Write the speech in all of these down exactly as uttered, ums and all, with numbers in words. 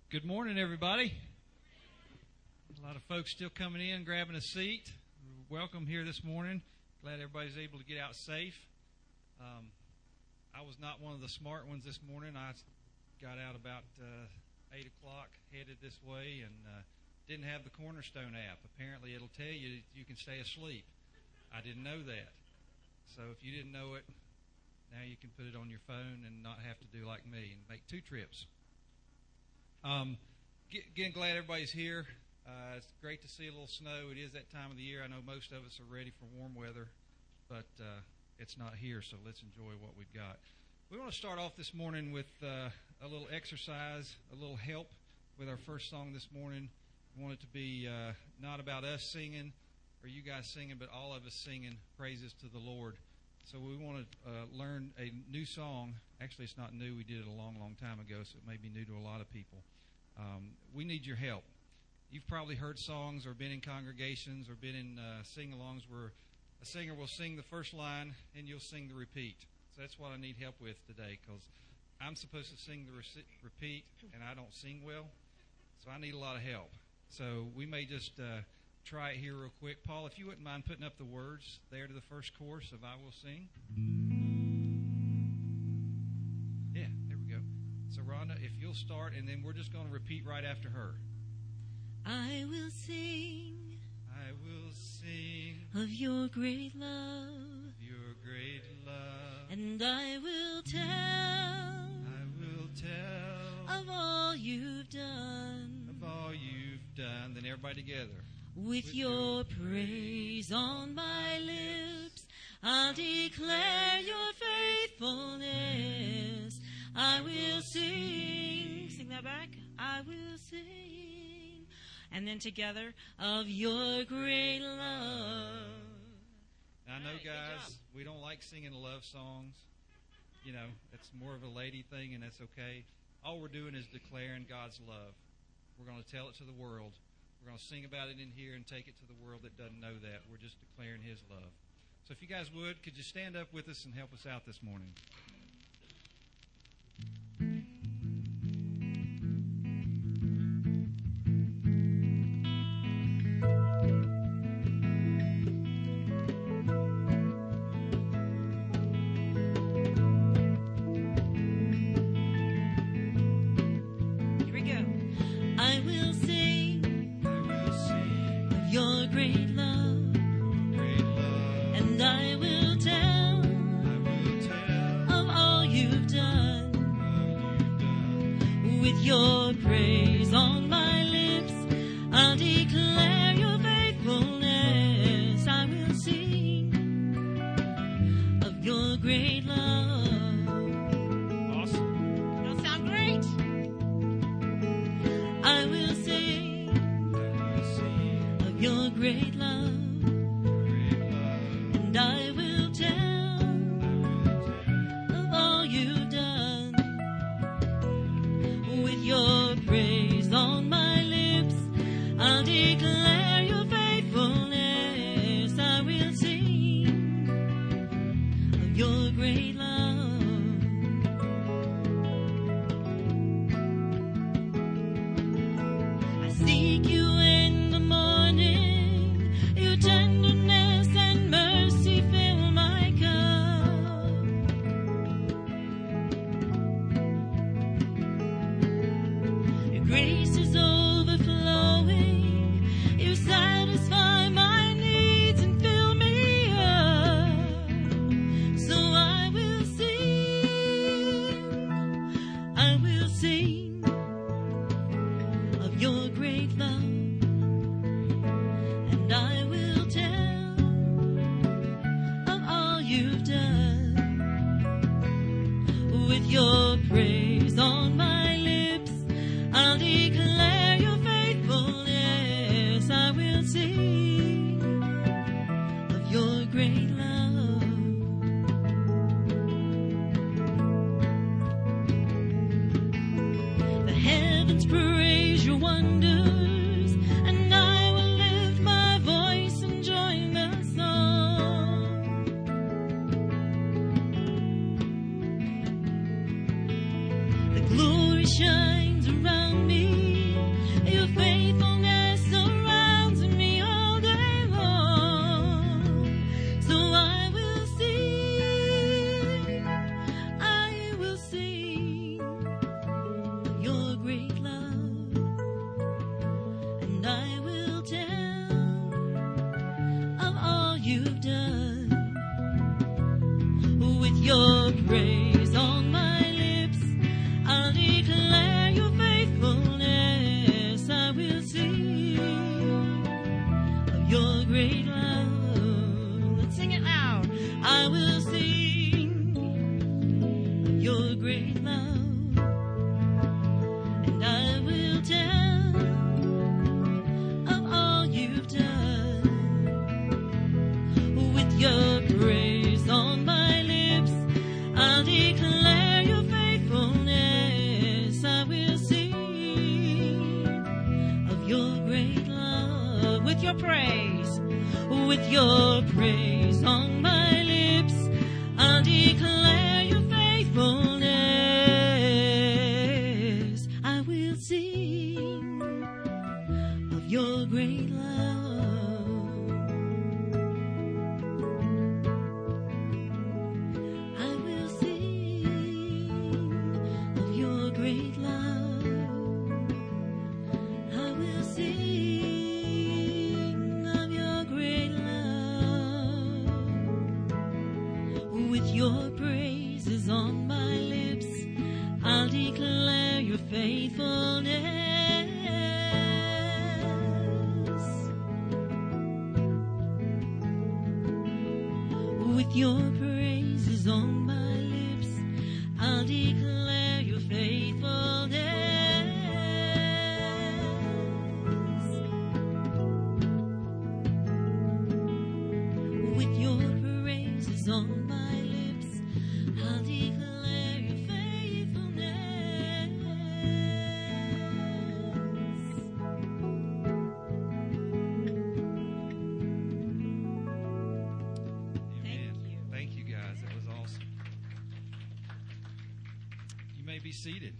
Good morning, everybody. A lot of folks still coming in, grabbing a seat. Welcome here this morning. Glad everybody's able to get out safe. Um, I was not one of the smart ones this morning. I got out about uh, eight o'clock, headed this way, and uh, didn't have the Cornerstone app. Apparently, it'll tell you you can stay asleep. I didn't know that. So if you didn't know it, now you can put it on your phone and not have to do like me and make two trips. Um, again, glad everybody's here. Uh, it's great to see a little snow. It is that time of the year. I know most of us are ready for warm weather, but uh, it's not here, so let's enjoy what we've got. We want to start off this morning with uh, a little exercise, a little help with our first song this morning. We want it to be uh, not about us singing or you guys singing, but all of us singing praises to the Lord. So we want to uh, learn a new song. Actually, it's not new. We did it a long, long time ago, so it may be new to a lot of people. Um, we need your help. You've probably heard songs or been in congregations or been in uh, sing-alongs where a singer will sing the first line and you'll sing the repeat. So that's what I need help with today, because I'm supposed to sing the rec- repeat and I don't sing well, so I need a lot of help. So we may just uh, try it here real quick. Paul, if you wouldn't mind putting up the words there to the first chorus of I Will Sing. Yeah, there we go. So Rhonda, if you'll start, and then we're just going to repeat right after her. I will sing, I will sing of your great love, of your great love, and I will tell, I will tell of all you've done, of all you've done. Then everybody together. With, With your, your praise on my lips, I'll declare your faithfulness. I will sing, sing that back, I will sing, and then together, of your great love. Now, I know, right, guys, we don't like singing love songs. You know, it's more of a lady thing, and that's okay. All we're doing is declaring God's love. We're going to tell it to the world. We're going to sing about it in here and take it to the world that doesn't know that. We're just declaring His love. So if you guys would, could you stand up with us and help us out this morning? Your praise on my lips, I'll declare your faithfulness. I will sing of your great love. Awesome. That'll sound great. I will sing, I will sing of your great love, great love. and I will tell of all you've done. With your praise on my lips, I'll declare your faithfulness. I will sing of your great love. I seek you in the morning, your tenderness and mercy fill my cup. Grace is overflowing. You satisfy my needs and fill me up. So I will sing, I will sing of your great love, and I will tell of all you've done. With your praise on my lips, I'll declare your faithfulness. I will sing of your great love. The heavens praise your wonders, and I will lift my voice and join the song. The glory shines around me. great love, and I will tell of all you've done. With your praise on my lips, I'll declare your faithfulness. I will sing of your great love. Let's sing it loud. I will sing of your great love, and I will tell of all you've done. With your praise on my lips, I'll declare your faithfulness. I will sing of your great love. With your praise, with your praise on my lips, I'll declare your faithfulness. I will sing of your great love. I will sing of your great love. I will sing of your great love. With your praises on my lips, I'll declare your faithfulness. With your praises on my lips, I'll declare your faithfulness. With your praises on my lips, I'll declare your faithfulness. Amen. Thank you. Thank you, guys. That was awesome. You may be seated.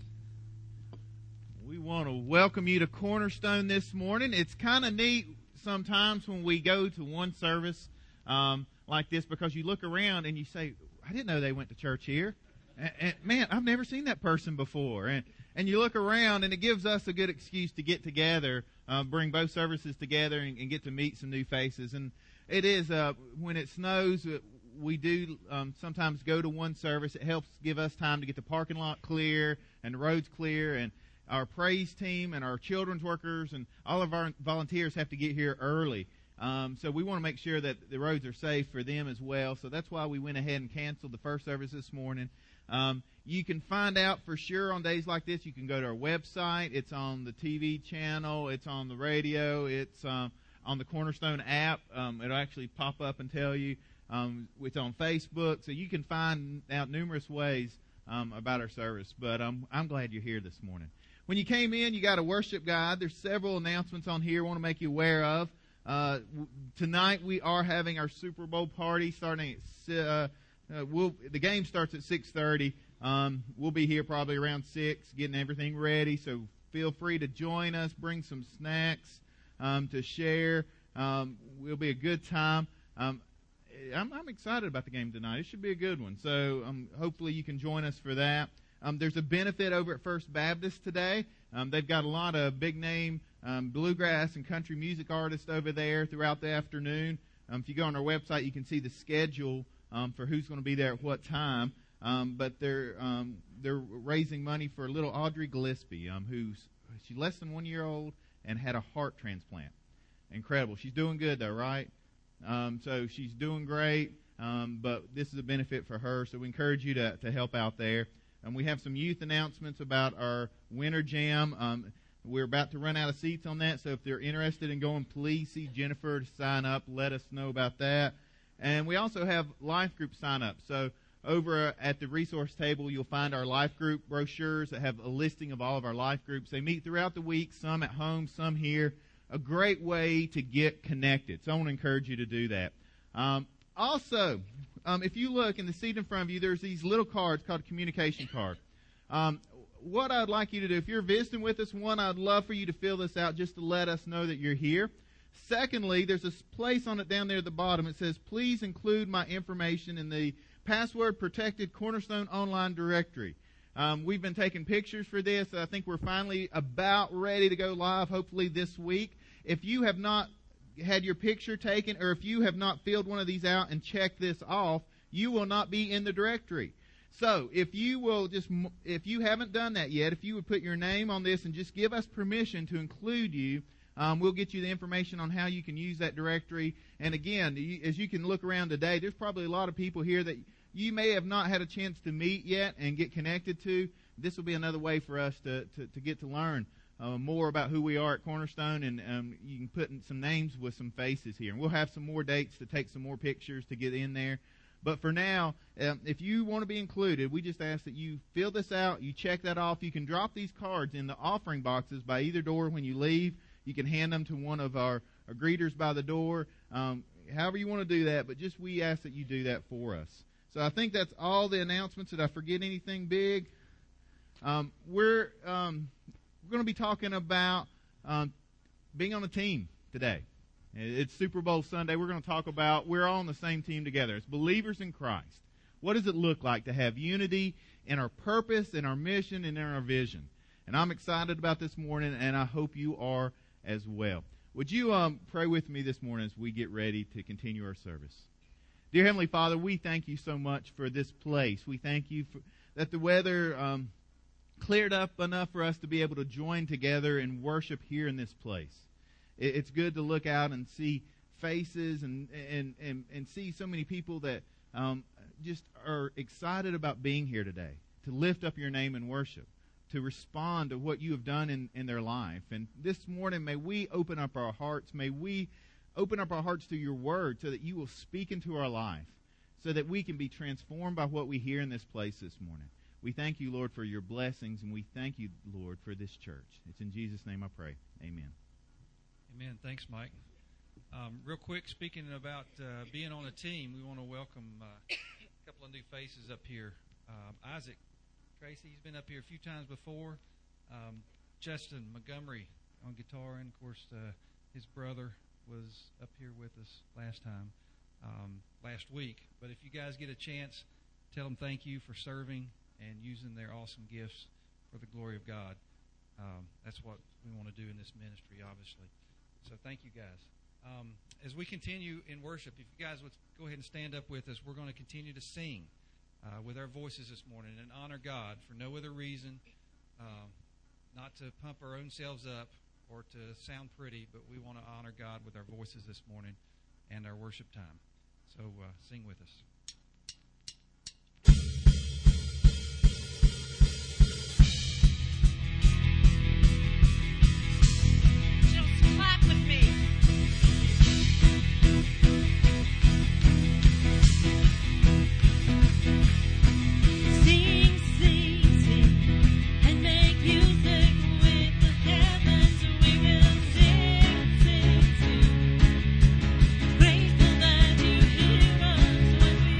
We want to welcome you to Cornerstone this morning. It's kind of neat sometimes when we go to one service um, like this, because you look around and you say, I didn't know they went to church here. And, and man, I've never seen that person before. And and you look around, and it gives us a good excuse to get together, uh, bring both services together, and, and get to meet some new faces. And it is, uh, when it snows, uh, we do um, sometimes go to one service. It helps give us time to get the parking lot clear and the roads clear, and our praise team and our children's workers and all of our volunteers have to get here early. Um, so we want to make sure that the roads are safe for them as well. So that's why we went ahead and canceled the first service this morning. Um, you can find out for sure on days like this. You can go to our website. It's on the T V channel. It's on the radio. It's um, on the Cornerstone app. Um, it'll actually pop up and tell you. Um, it's on Facebook. So you can find out numerous ways um, about our service. But um, I'm glad you're here this morning. When you came in, you got a worship guide. There's several announcements on here I want to make you aware of. Uh, w- tonight we are having our Super Bowl party starting at uh, uh, we'll, the game starts at six thirty. Um, we'll be here probably around six, getting everything ready. So feel free to join us. Bring some snacks um, to share. Um, it'll be a good time. Um, I'm, I'm excited about the game tonight. It should be a good one. So um, hopefully you can join us for that. Um, there's a benefit over at First Baptist today. Um, they've got a lot of big-name um, bluegrass and country music artists over there throughout the afternoon. Um, if you go on our website, you can see the schedule um, for who's going to be there at what time. Um, but they're um, they're raising money for little Audrey Gillespie, um, who's she's less than one year old and had a heart transplant. Incredible. She's doing good though, right? Um, so she's doing great. Um, but this is a benefit for her. So we encourage you to to help out there. And we have some youth announcements about our Winter Jam. Um, we're about to run out of seats on that, so if they're interested in going, please see Jennifer to sign up. Let us know about that. And we also have life group sign-up. So over at the resource table, you'll find our life group brochures that have a listing of all of our life groups. They meet throughout the week, some at home, some here. A great way to get connected. So I want to encourage you to do that. Um, also, Um, if you look in the seat in front of you, there's these little cards called a communication card. Um, what I'd like you to do, if you're visiting with us, one, I'd love for you to fill this out just to let us know that you're here. Secondly, there's a place on it down there at the bottom. It says, please include my information in the password-protected Cornerstone Online Directory. Um, we've been taking pictures for this. I think we're finally about ready to go live, hopefully this week. If you have not had your picture taken, or if you have not filled one of these out and checked this off, you will not be in the directory. So if you will just, if you haven't done that yet, if you would put your name on this and just give us permission to include you, um, we'll get you the information on how you can use that directory. And again, you, as you can look around today, there's probably a lot of people here that you may have not had a chance to meet yet and get connected to. This will be another way for us to, to, to get to learn uh, more about who we are at Cornerstone, and um, you can put in some names with some faces here. And we'll have some more dates to take some more pictures to get in there. But for now, um, if you want to be included, we just ask that you fill this out, you check that off. You can drop these cards in the offering boxes by either door when you leave. You can hand them to one of our, our greeters by the door, um, however you want to do that, but just we ask that you do that for us. So I think that's all the announcements. Did I forget anything big? Um, we're um, we're going to be talking about um, being on a team today. It's Super Bowl Sunday. We're going to talk about we're all on the same team together. As believers in Christ, what does it look like to have unity in our purpose, in our mission, and in our vision? And I'm excited about this morning, and I hope you are as well. Would you um, pray with me this morning as we get ready to continue our service? Dear Heavenly Father, we thank you so much for this place. We thank you for, that the weather um, cleared up enough for us to be able to join together and worship here in this place. It, it's good to look out and see faces and and, and, and see so many people that um, just are excited about being here today, to lift up your name and worship, to respond to what you have done in, in their life. And this morning, may we open up our hearts. May we open up our hearts to your word so that you will speak into our life, so that we can be transformed by what we hear in this place this morning. We thank you, Lord, for your blessings, and we thank you, Lord, for this church. It's in Jesus' name I pray. Amen. Amen. Thanks, Mike. Um, real quick, speaking about uh, being on a team, we want to welcome uh, a couple of new faces up here. Um, Isaac Tracy, he's been up here a few times before. Um, Justin Montgomery on guitar, and, of course, uh, his brother was up here with us last time, um, last week. But if you guys get a chance, tell them thank you for serving and using their awesome gifts for the glory of God. Um, that's what we want to do in this ministry, obviously. So thank you, guys. Um, as we continue in worship, if you guys would go ahead and stand up with us, we're going to continue to sing uh, with our voices this morning and honor God for no other reason, uh, not to pump our own selves up or to sound pretty, but we want to honor God with our voices this morning and our worship time. So uh, sing with us. Just clap with me. Sing, sing, sing, and make music with the heavens. We will sing, sing, sing. Grateful that you hear us when we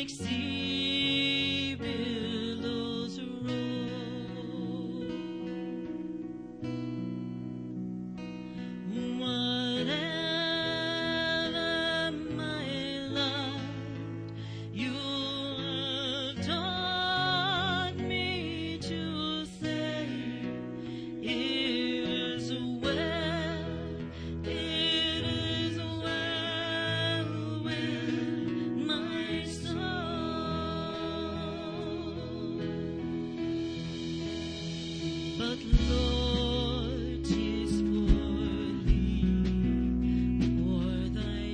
like sea billows roll. Whatever my lot, you have taught me to say, it is well, it is well with my soul. But Lord, 'tis for thee, for thy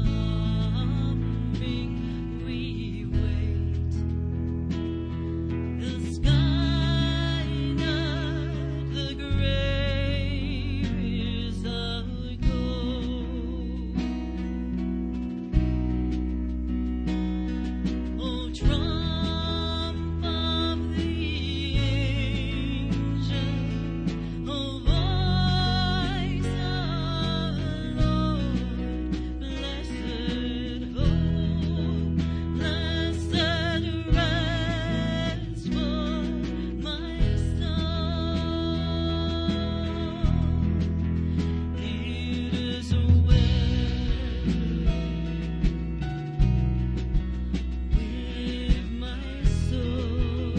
coming we wait. The sky not the grave is our goal. Oh, trump of the angel, oh, voice of Lord, blessed hope, blessed rest for my soul. It is well with my soul.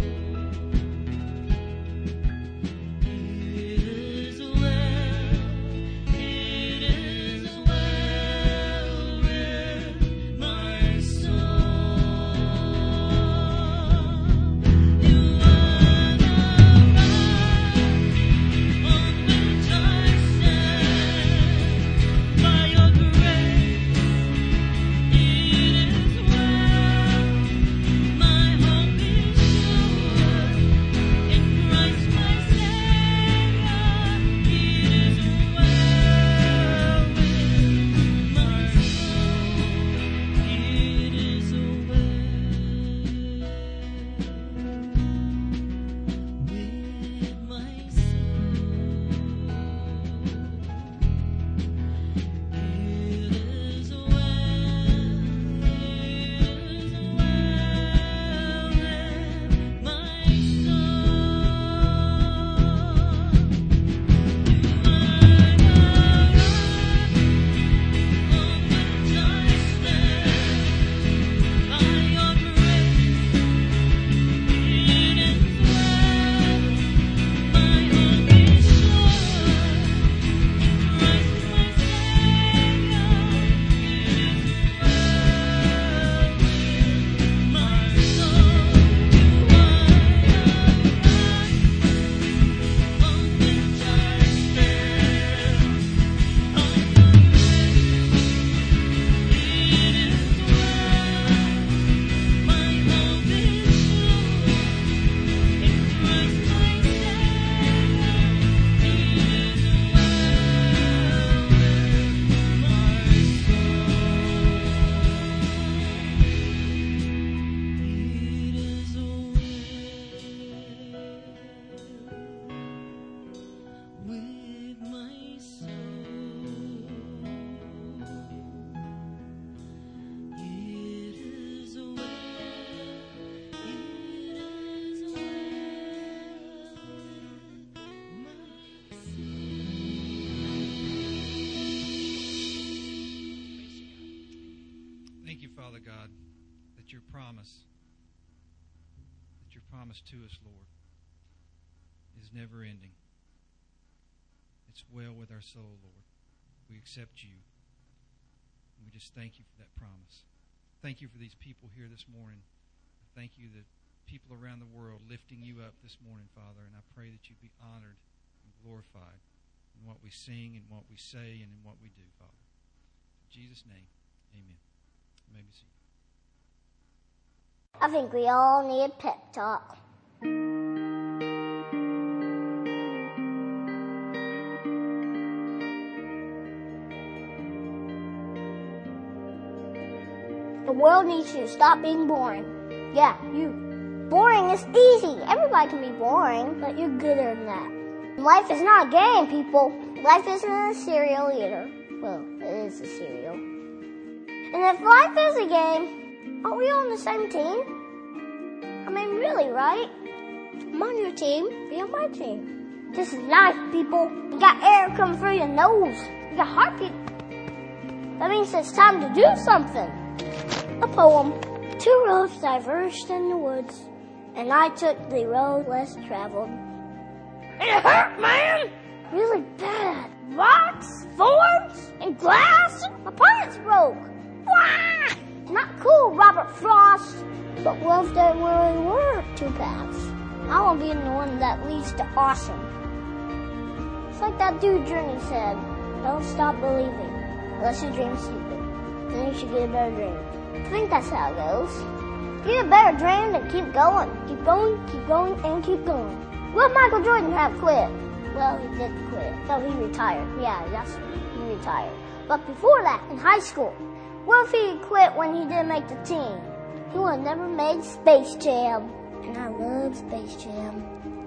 It is well, it is well with my soul. You are the rock on which I stand. By your grace, it is well. My hope is sure in Christ my Savior. It is well with my soul. It is well with my with my soul. It is well, it is Thank you, Father God, that your promise, that your promise to us, Lord, is never ending. It's well with our soul, Lord. We accept you. And we just thank you for that promise. Thank you for these people here this morning. Thank you that people around the world lifting you up this morning, Father, and I pray that you be honored and glorified in what we sing and what we say and in what we do, Father. In Jesus' name, amen. You may be seated. I think we all need a pep talk. The world needs you to stop being boring. Yeah, you. Boring is easy. Everybody can be boring, but you're gooder than that. Life is not a game, people. Life isn't a cereal either. Well, it is a cereal. And if life is a game, Aren't we on the same team? I mean, really, right? I'm on your team. Be on my team. This is life, people. You got air coming through your nose. You got heartbeat. That means it's time to do something. A poem. Two roads diverged in the woods, and I took the road less traveled. It hurt, man! Really bad. Rocks, thorns, and glass. My pants broke. Wah! Not cool, Robert Frost. But what if there really were two paths? I want to be the one that leads to awesome. It's like that dude Journey said, don't stop believing unless you dream stupid. Then you should get a better dream. I think that's how it goes. Get a better dream and keep going. Keep going, keep going, and keep going. What if Michael Jordan have quit? Well, he did quit. No, he retired. Yeah, that's he retired. But before that, in high school, what if he quit when he didn't make the team? He would have never made Space Jam. And I love Space Jam.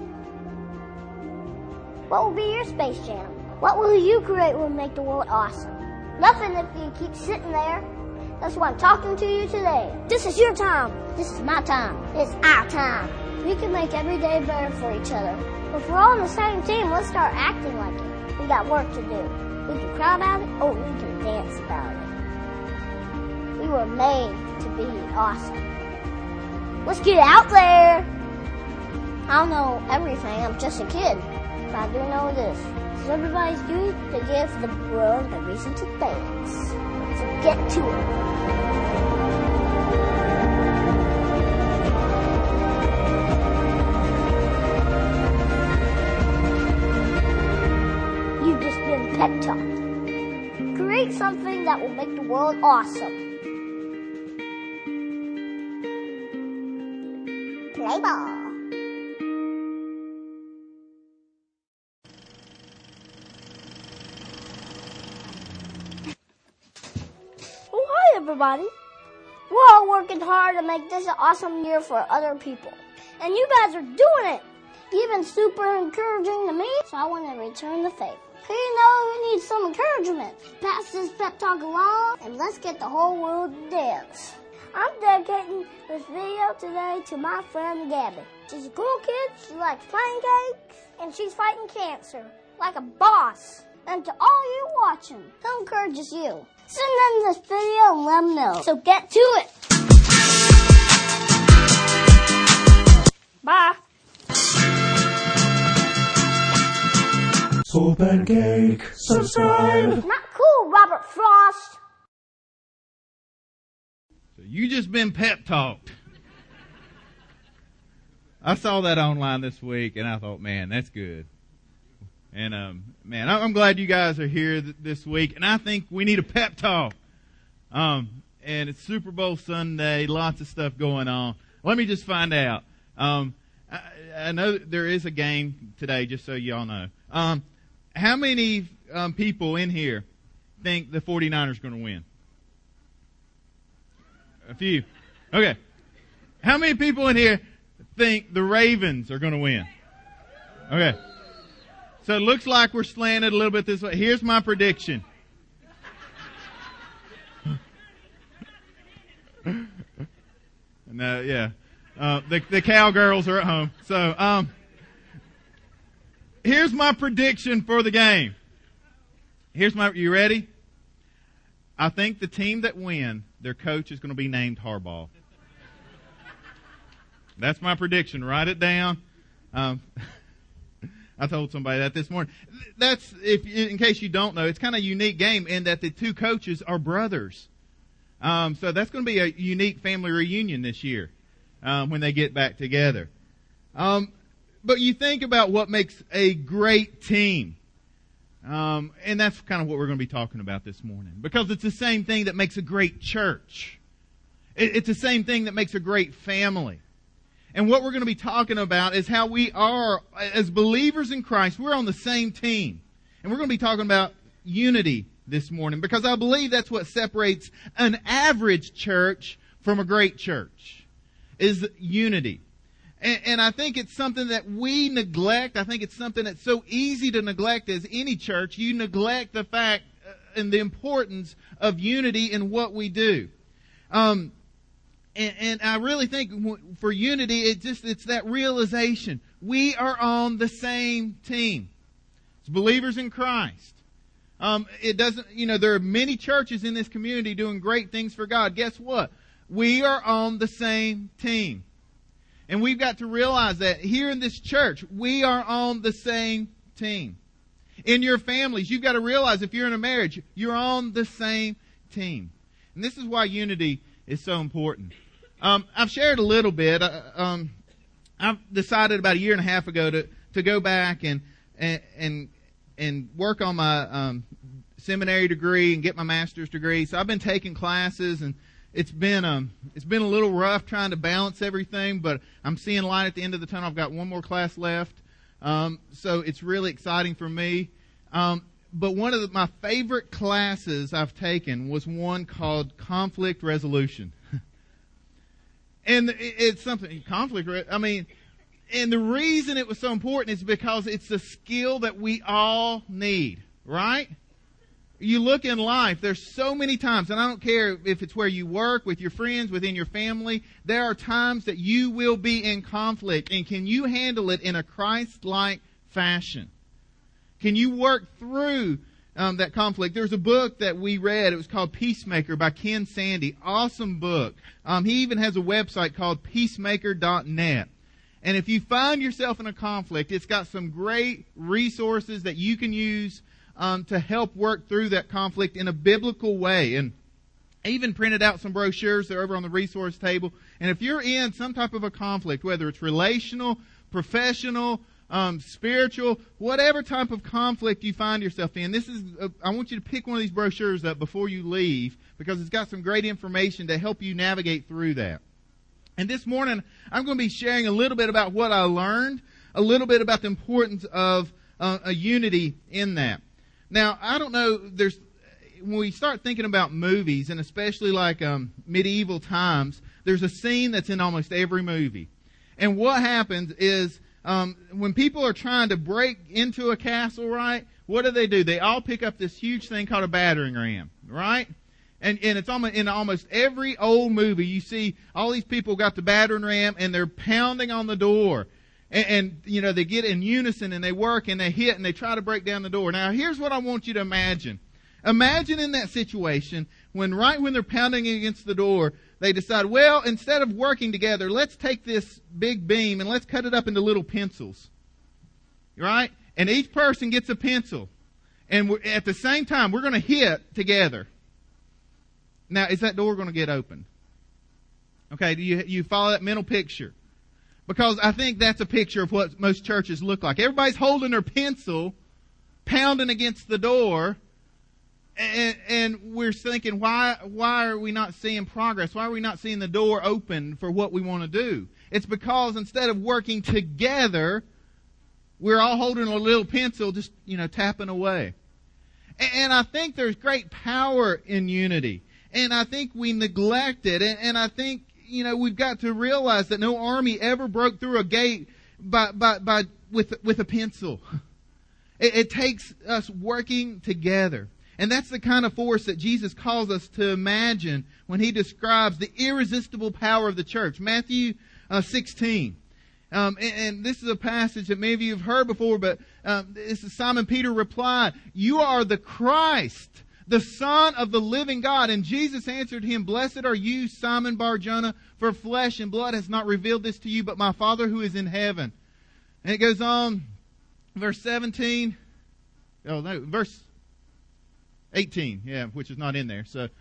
What will be your Space Jam? What will you create will make the world awesome? Nothing if you keep sitting there. That's why I'm talking to you today. This is your time. This is my time. It's our time. We can make every day better for each other. If we're all on the same team, let's start acting like it. We got work to do. We can cry about it, or we can dance about it. We were made to be awesome. Let's get out there. I don't know everything. I'm just a kid. But I do know this. It's everybody's duty to give the world a reason to dance. So get to it. You've just been pep talked. Create something that will make the world awesome. Play ball. Oh, hi, everybody. We're all working hard to make this an awesome year for other people. And you guys are doing it. You've been super encouraging to me, so I want to return the favor. Who you know who needs some encouragement? Pass this pep talk along, and let's get the whole world to dance. I'm dedicating this video today to my friend Gabby. She's a cool kid, she likes pancakes, and she's fighting cancer like a boss. And to all you watching, who encourages you? Send them this video and let them know. So get to it. Bye. So pancake, subscribe. Not cool, Robert Frost. So you just been pep talked. I saw that online this week, and I thought, man, that's good. And um, man, I'm glad you guys are here th- this week, and I think we need a pep talk. Um, and it's Super Bowl Sunday, lots of stuff going on. Let me just find out. Um, I, I know there is a game today, just so y'all know. Um, how many um, people in here think the 49ers are going to win? A few. Okay. How many people in here think the Ravens are going to win? Okay. So it looks like we're slanted a little bit this way. Here's my prediction. No, yeah. Uh, the, the cowgirls are at home. So, um, here's my prediction for the game. Here's my, you ready? I think the team that win, their coach is going to be named Harbaugh. That's my prediction. Write it down. Um, I told somebody that this morning. That's, if in case you don't know, it's kind of a unique game in that the two coaches are brothers. Um, so that's going to be a unique family reunion this year um, when they get back together. Um, but you think about what makes a great team. Um, and that's kind of what we're going to be talking about this morning. Because it's the same thing that makes a great church. It, it's the same thing that makes a great family. And what we're going to be talking about is how we are, as believers in Christ, we're on the same team. And we're going to be talking about unity this morning, because I believe that's what separates an average church from a great church, is unity. And, and I think it's something that we neglect. I think it's something that's so easy to neglect as any church. You neglect the fact and the importance of unity in what we do. Um, And, and I really think for unity, it just it's that realization. We are on the same team. It's believers in Christ. Um, it doesn't, you know, there are many churches in this community doing great things for God. Guess what? We are on the same team. And we've got to realize that here in this church, we are on the same team. In your families, you've got to realize if you're in a marriage, you're on the same team. And this is why unity is so important. Um, I've shared a little bit. Uh, um, I've decided about a year and a half ago to, to go back and, and, and, and work on my, um, seminary degree and get my master's degree. So I've been taking classes, and it's been, um, it's been a little rough trying to balance everything, but I'm seeing light at the end of the tunnel. I've got one more class left. Um, so it's really exciting for me. Um, but one of the, my favorite classes I've taken was one called conflict resolution. And it's something, conflict, I mean, and the reason it was so important is because it's a skill that we all need, right? You look in life, there's so many times, and I don't care if it's where you work, with your friends, within your family, there are times that you will be in conflict. And can you handle it in a Christ-like fashion? Can you work through um, that conflict? There's a book that we read. It was called Peacemaker by Ken Sande. Awesome book. Um, he even has a website called peacemaker dot net. And if you find yourself in a conflict, it's got some great resources that you can use um, to help work through that conflict in a biblical way. And I even printed out some brochures. They're over on the resource table. And if you're in some type of a conflict, whether it's relational, professional, Um, spiritual, whatever type of conflict you find yourself in, this is, uh, I want you to pick one of these brochures up before you leave, because it's got some great information to help you navigate through that. And this morning, I'm going to be sharing a little bit about what I learned, a little bit about the importance of uh, a unity in that. Now, I don't know, there's, when we start thinking about movies, and especially like um, medieval times, there's a scene that's in almost every movie. And what happens is, Um, when people are trying to break into a castle, right, what do they do? They all pick up this huge thing called a battering ram, right? And, and it's almost, in almost every old movie, you see all these people got the battering ram and they're pounding on the door. And, and, you know, they get in unison and they work and they hit and they try to break down the door. Now, here's what I want you to imagine. Imagine in that situation when right when they're pounding against the door, they decide, well, instead of working together, let's take this big beam and let's cut it up into little pencils. Right? And each person gets a pencil. And we're, at the same time, we're going to hit together. Now, is that door going to get open? Okay, do you, you follow that mental picture? Because I think that's a picture of what most churches look like. Everybody's holding their pencil, pounding against the door. And, and we're thinking, why, why are we not seeing progress? Why are we not seeing the door open for what we want to do? It's because instead of working together, we're all holding a little pencil, just, you know, tapping away. And, and I think there's great power in unity. And I think we neglect it. And, and I think, you know, we've got to realize that no army ever broke through a gate by, by, by, with, with a pencil. It, it takes us working together. And that's the kind of force that Jesus calls us to imagine when He describes the irresistible power of the church. Matthew uh, sixteen. Um, and, and this is a passage that many of you have heard before, but um, this is Simon Peter replied, "You are the Christ, the Son of the living God." And Jesus answered him, "Blessed are you, Simon Bar-Jonah, for flesh and blood has not revealed this to you, but my Father who is in heaven." And it goes on, verse seventeen. Oh, no, verse eighteen, yeah, which is not in there. So,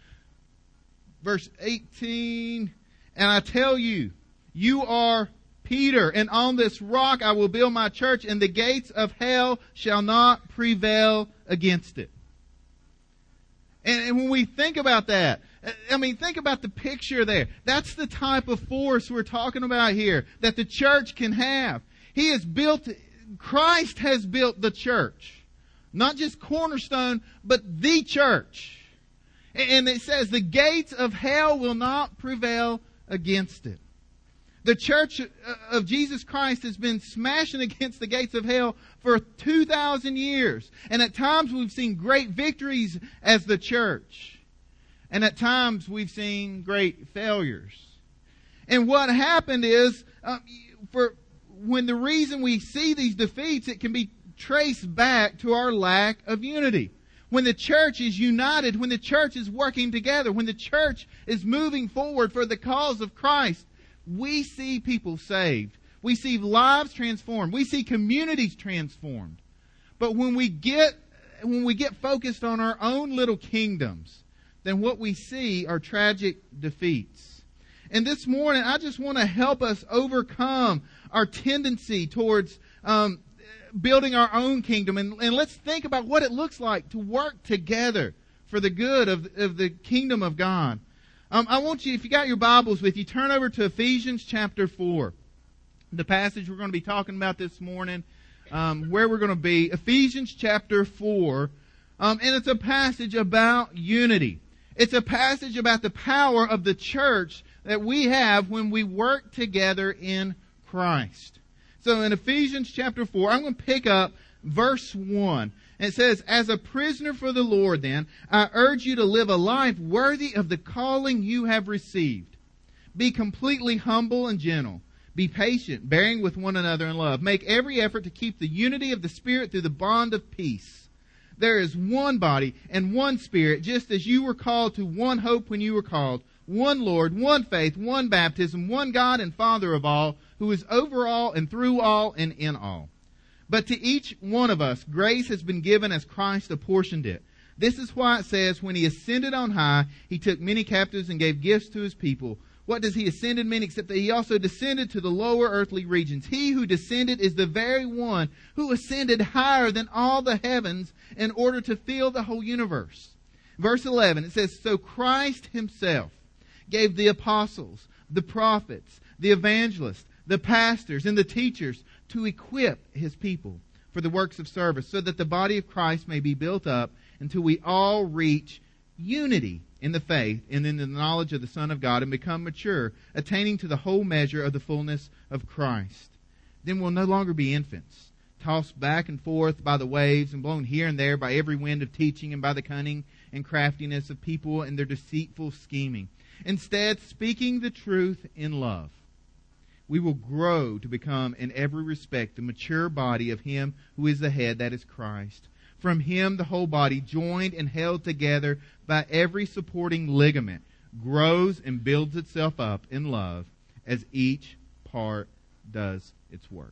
verse eighteen, "And I tell you, you are Peter, and on this rock I will build my church, and the gates of hell shall not prevail against it." And, and when we think about that, I mean, think about the picture there. That's the type of force we're talking about here, that the church can have. He has built, Christ has built the church. Not just Cornerstone, but the church. And it says the gates of hell will not prevail against it. The church of Jesus Christ has been smashing against the gates of hell for two thousand years. And at times we've seen great victories as the church. And at times we've seen great failures. And what happened is, um, for when the reason we see these defeats, it can be traced back to our lack of unity. When the church is united, when the church is working together, when the church is moving forward for the cause of Christ, we see people saved. We see lives transformed. We see communities transformed. But when we get when we get focused on our own little kingdoms, then what we see are tragic defeats. And this morning, I just want to help us overcome our tendency towards um, building our own kingdom. And, and let's think about what it looks like to work together for the good of, of the kingdom of God. Um, I want you, if you got your Bibles with you, turn over to Ephesians chapter four. The passage we're going to be talking about this morning, um, where we're going to be, Ephesians chapter four. Um, and it's a passage about unity. It's a passage about the power of the church that we have when we work together in Christ. So in Ephesians chapter four, I'm going to pick up verse one. And it says, "As a prisoner for the Lord, then, I urge you to live a life worthy of the calling you have received. Be completely humble and gentle. Be patient, bearing with one another in love. Make every effort to keep the unity of the Spirit through the bond of peace. There is one body and one Spirit, just as you were called to one hope when you were called. One Lord, one faith, one baptism, one God and Father of all, who is over all and through all and in all. But to each one of us, grace has been given as Christ apportioned it. This is why it says, when he ascended on high, he took many captives and gave gifts to his people. What does he ascended mean except that he also descended to the lower earthly regions? He who descended is the very one who ascended higher than all the heavens in order to fill the whole universe." Verse eleven, it says, "So Christ himself gave the apostles, the prophets, the evangelists, the pastors, and the teachers to equip his people for the works of service, so that the body of Christ may be built up until we all reach unity in the faith and in the knowledge of the Son of God and become mature, attaining to the whole measure of the fullness of Christ. Then we'll no longer be infants, tossed back and forth by the waves and blown here and there by every wind of teaching and by the cunning and craftiness of people and their deceitful scheming. Instead, speaking the truth in love, we will grow to become in every respect the mature body of Him who is the head, that is Christ. From Him the whole body, joined and held together by every supporting ligament, grows and builds itself up in love as each part does its work."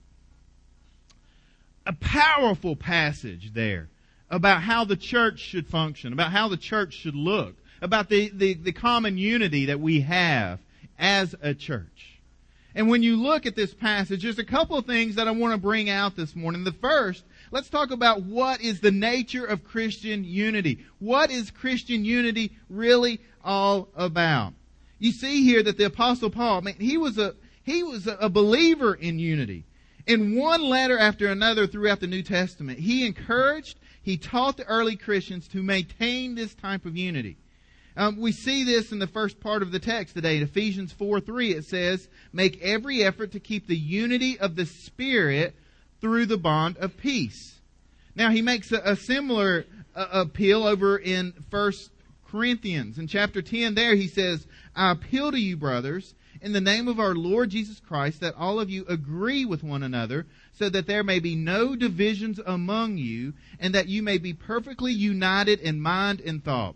A powerful passage there about how the church should function, about how the church should look, about the, the, the common unity that we have as a church. And when you look at this passage, there's a couple of things that I want to bring out this morning. The first, let's talk about what is the nature of Christian unity. What is Christian unity really all about? You see here that the Apostle Paul, I mean, he was a he was a believer in unity. In one letter after another throughout the New Testament, he encouraged, he taught the early Christians to maintain this type of unity. Um, we see this in the first part of the text today. In Ephesians four three, it says, "Make every effort to keep the unity of the Spirit through the bond of peace." Now, he makes a, a similar uh, appeal over in First Corinthians. In chapter ten there, he says, "I appeal to you, brothers, in the name of our Lord Jesus Christ, that all of you agree with one another, so that there may be no divisions among you, and that you may be perfectly united in mind and thought."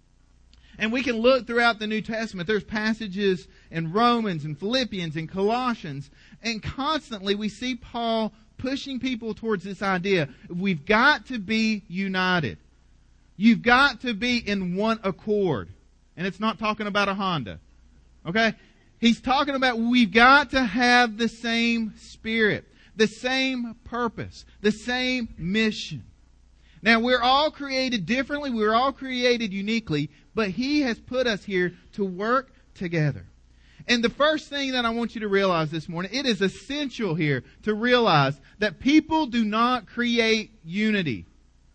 And we can look throughout the New Testament. There's passages in Romans and Philippians and Colossians. And constantly we see Paul pushing people towards this idea. We've got to be united. You've got to be in one accord. And it's not talking about a Honda. Okay? He's talking about we've got to have the same spirit, the same purpose, the same mission. Now, we're all created differently. We're all created uniquely. But He has put us here to work together. And the first thing that I want you to realize this morning, it is essential here to realize that people do not create unity.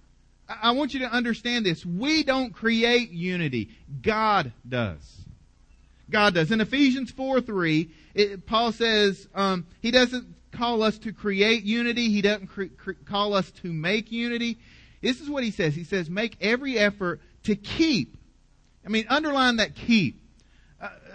I want you to understand this. We don't create unity. God does. God does. In Ephesians four three, it, Paul says um, He doesn't call us to create unity. He doesn't cre- cre- call us to make unity. This is what he says. He says, make every effort to keep. I mean, underline that keep. Uh,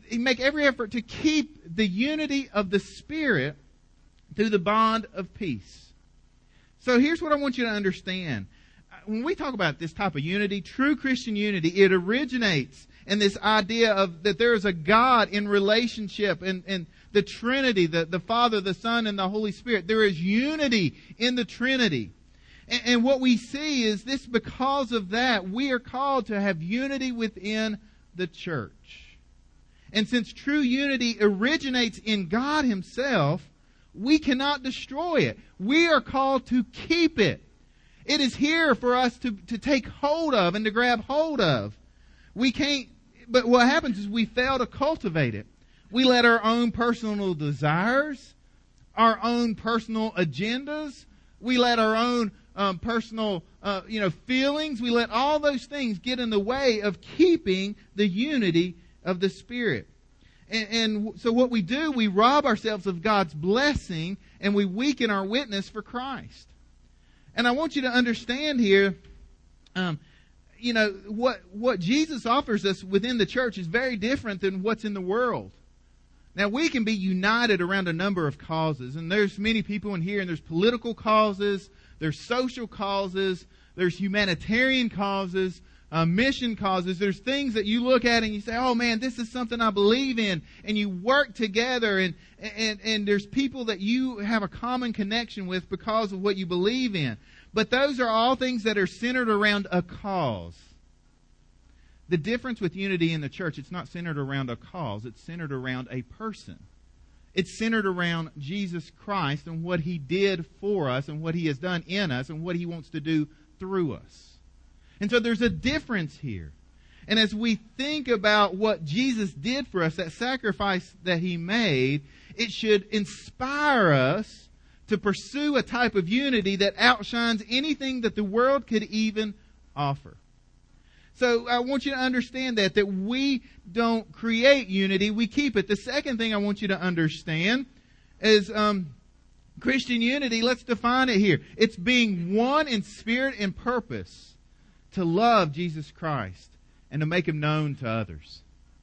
make every effort to keep the unity of the Spirit through the bond of peace. So here's what I want you to understand. When we talk about this type of unity, true Christian unity, it originates in this idea of that there is a God in relationship and, and the Trinity, the, the Father, the Son, and the Holy Spirit. There is unity in the Trinity. And, and what we see is this, because of that, we are called to have unity within the church. And since true unity originates in God Himself, we cannot destroy it. We are called to keep it. It is here for us to, to take hold of and to grab hold of. We can't, but what happens is we fail to cultivate it. We let our own personal desires, our own personal agendas, we let our own um, personal, uh, you know, feelings, we let all those things get in the way of keeping the unity of the Spirit. And, and so what we do, we rob ourselves of God's blessing and we weaken our witness for Christ. And I want you to understand here, um, you know, what, what Jesus offers us within the church is very different than what's in the world. Now, we can be united around a number of causes, and there's many people in here, and there's political causes, there's social causes, there's humanitarian causes, uh, mission causes. There's things that you look at and you say, oh man, this is something I believe in, and you work together, and, and, and there's people that you have a common connection with because of what you believe in. But those are all things that are centered around a cause. The difference with unity in the church, it's not centered around a cause. It's centered around a person. It's centered around Jesus Christ and what He did for us and what He has done in us and what He wants to do through us. And so there's a difference here. And as we think about what Jesus did for us, that sacrifice that He made, it should inspire us to pursue a type of unity that outshines anything that the world could even offer. So I want you to understand that, that we don't create unity, we keep it. The second thing I want you to understand is um, Christian unity. Let's define it here. It's being one in spirit and purpose to love Jesus Christ and to make Him known to others.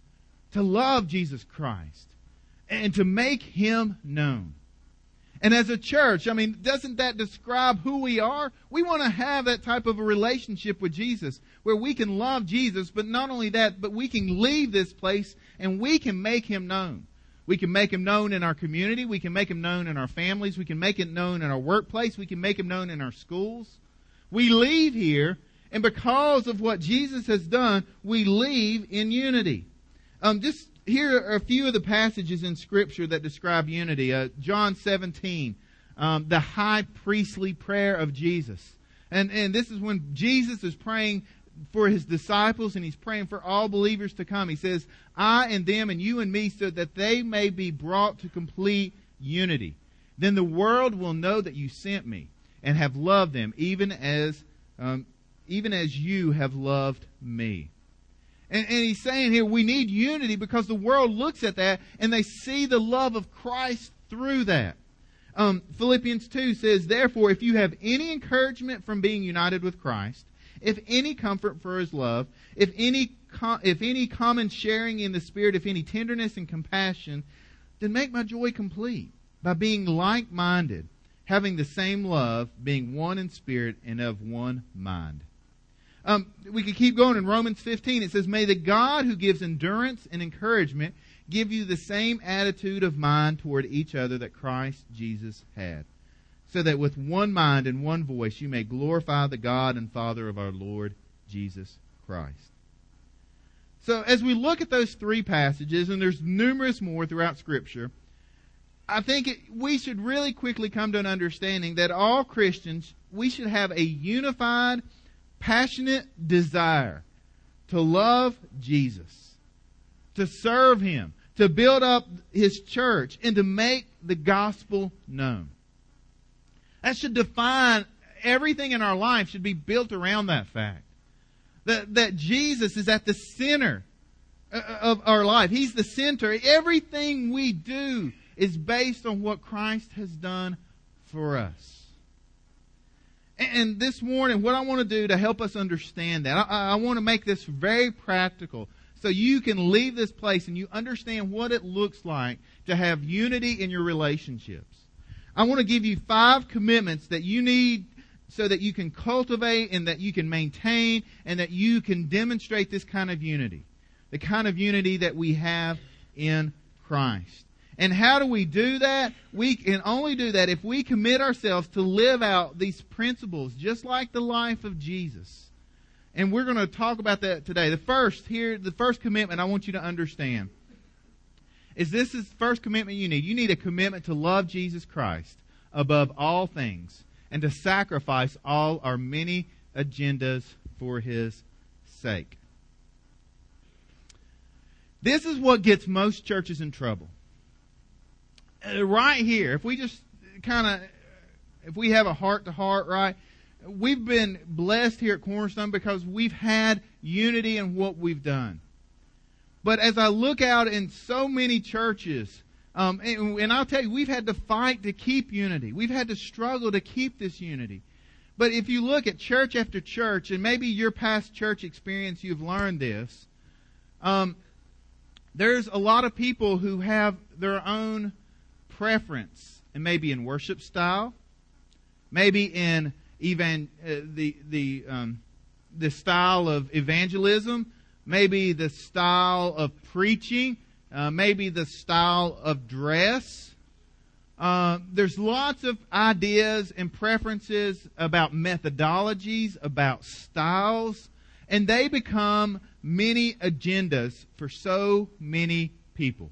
To love Jesus Christ and to make Him known. And as a church, I mean, doesn't that describe who we are? We want to have that type of a relationship with Jesus where we can love Jesus, but not only that, but we can leave this place and we can make Him known. We can make Him known in our community. We can make Him known in our families. We can make it known in our workplace. We can make Him known in our schools. We leave here, and because of what Jesus has done, we leave in unity. Um, just Here are a few of the passages in Scripture that describe unity. Uh, John seventeen, um, the high priestly prayer of Jesus. And, and this is when Jesus is praying for His disciples and He's praying for all believers to come. He says, I and them and you and me, so that they may be brought to complete unity. Then the world will know that you sent me and have loved them, even as, um, even as you have loved me. And, and He's saying here, we need unity because the world looks at that and they see the love of Christ through that. Um, Philippians two says, therefore, if you have any encouragement from being united with Christ, if any comfort for His love, if any com- if any common sharing in the Spirit, if any tenderness and compassion, then make my joy complete by being like-minded, having the same love, being one in spirit and of one mind. Um, we could keep going. In Romans fifteen, it says, may the God who gives endurance and encouragement give you the same attitude of mind toward each other that Christ Jesus had, so that with one mind and one voice you may glorify the God and Father of our Lord Jesus Christ. So as we look at those three passages, and there's numerous more throughout Scripture, I think it, we should really quickly come to an understanding that all Christians, we should have a unified, passionate desire to love Jesus, to serve Him, to build up His church, and to make the gospel known. That should define everything in our life, should be built around that fact. That, that Jesus is at the center of our life. He's the center. Everything we do is based on what Christ has done for us. And this morning, what I want to do to help us understand that, I, I want to make this very practical. so you can leave this place and you understand what it looks like to have unity in your relationships. I want to give you five commitments that you need so that you can cultivate and that you can maintain and that you can demonstrate this kind of unity. The kind of unity that we have in Christ. And how do we do that? We can only do that if we commit ourselves to live out these principles, just like the life of Jesus. And we're going to talk about that today. The first here, the first commitment I want you to understand is this is the first commitment you need. You need a commitment to love Jesus Christ above all things and to sacrifice all our many agendas for His sake. This is what gets most churches in trouble. Uh, right here, if we just kind of, if we have a heart to heart, right, we've been blessed here at Cornerstone because we've had unity in what we've done. But as I look out in so many churches, um, and, and I'll tell you, we've had to fight to keep unity. We've had to struggle to keep this unity. But if you look at church after church, and maybe your past church experience, you've learned this, um, there's a lot of people who have their own preference, and maybe in worship style, maybe in evan uh, the the um, the style of evangelism, maybe the style of preaching, uh, maybe the style of dress. Uh, there's lots of ideas and preferences about methodologies, about styles, and they become many agendas for so many people.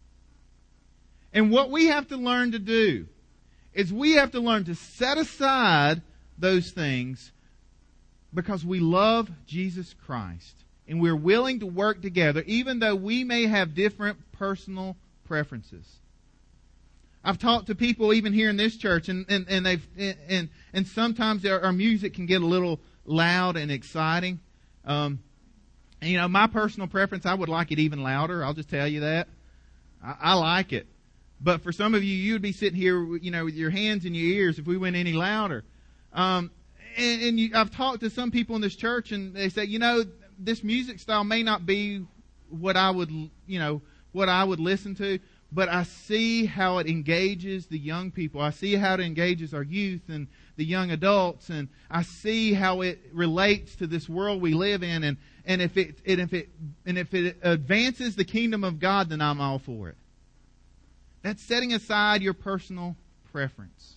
And what we have to learn to do is we have to learn to set aside those things because we love Jesus Christ. And we're willing to work together even though we may have different personal preferences. I've talked to people even here in this church, and, and, and they've and and sometimes our, our music can get a little loud and exciting. Um, and, you know, my personal preference, I would like it even louder. I'll just tell you that. I, I like it. But for some of you, you would be sitting here, you know, with your hands in your ears if we went any louder. Um, and and you, I've talked to some people in this church, and they say, you know, this music style may not be what I would, you know, what I would listen to, but I see how it engages the young people. I see how it engages our youth and the young adults, and I see how it relates to this world we live in. And, and if it and if it and if it advances the kingdom of God, then I'm all for it. That's setting aside your personal preference.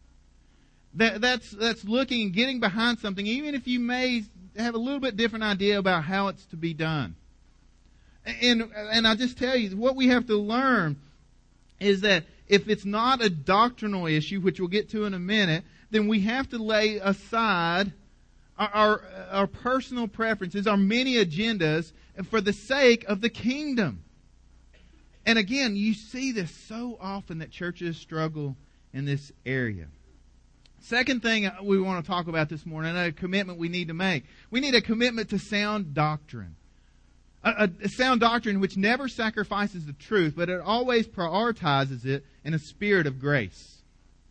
That, that's that's looking and getting behind something, even if you may have a little bit different idea about how it's to be done. And and I just tell you, what we have to learn is that if it's not a doctrinal issue, which we'll get to in a minute, then we have to lay aside our our, our personal preferences, our many agendas, for the sake of the kingdom. And again, you see this so often that churches struggle in this area. Second thing we want to talk about this morning, a commitment we need to make. We need a commitment to sound doctrine. A, a, a sound doctrine which never sacrifices the truth, but it always prioritizes it in a spirit of grace.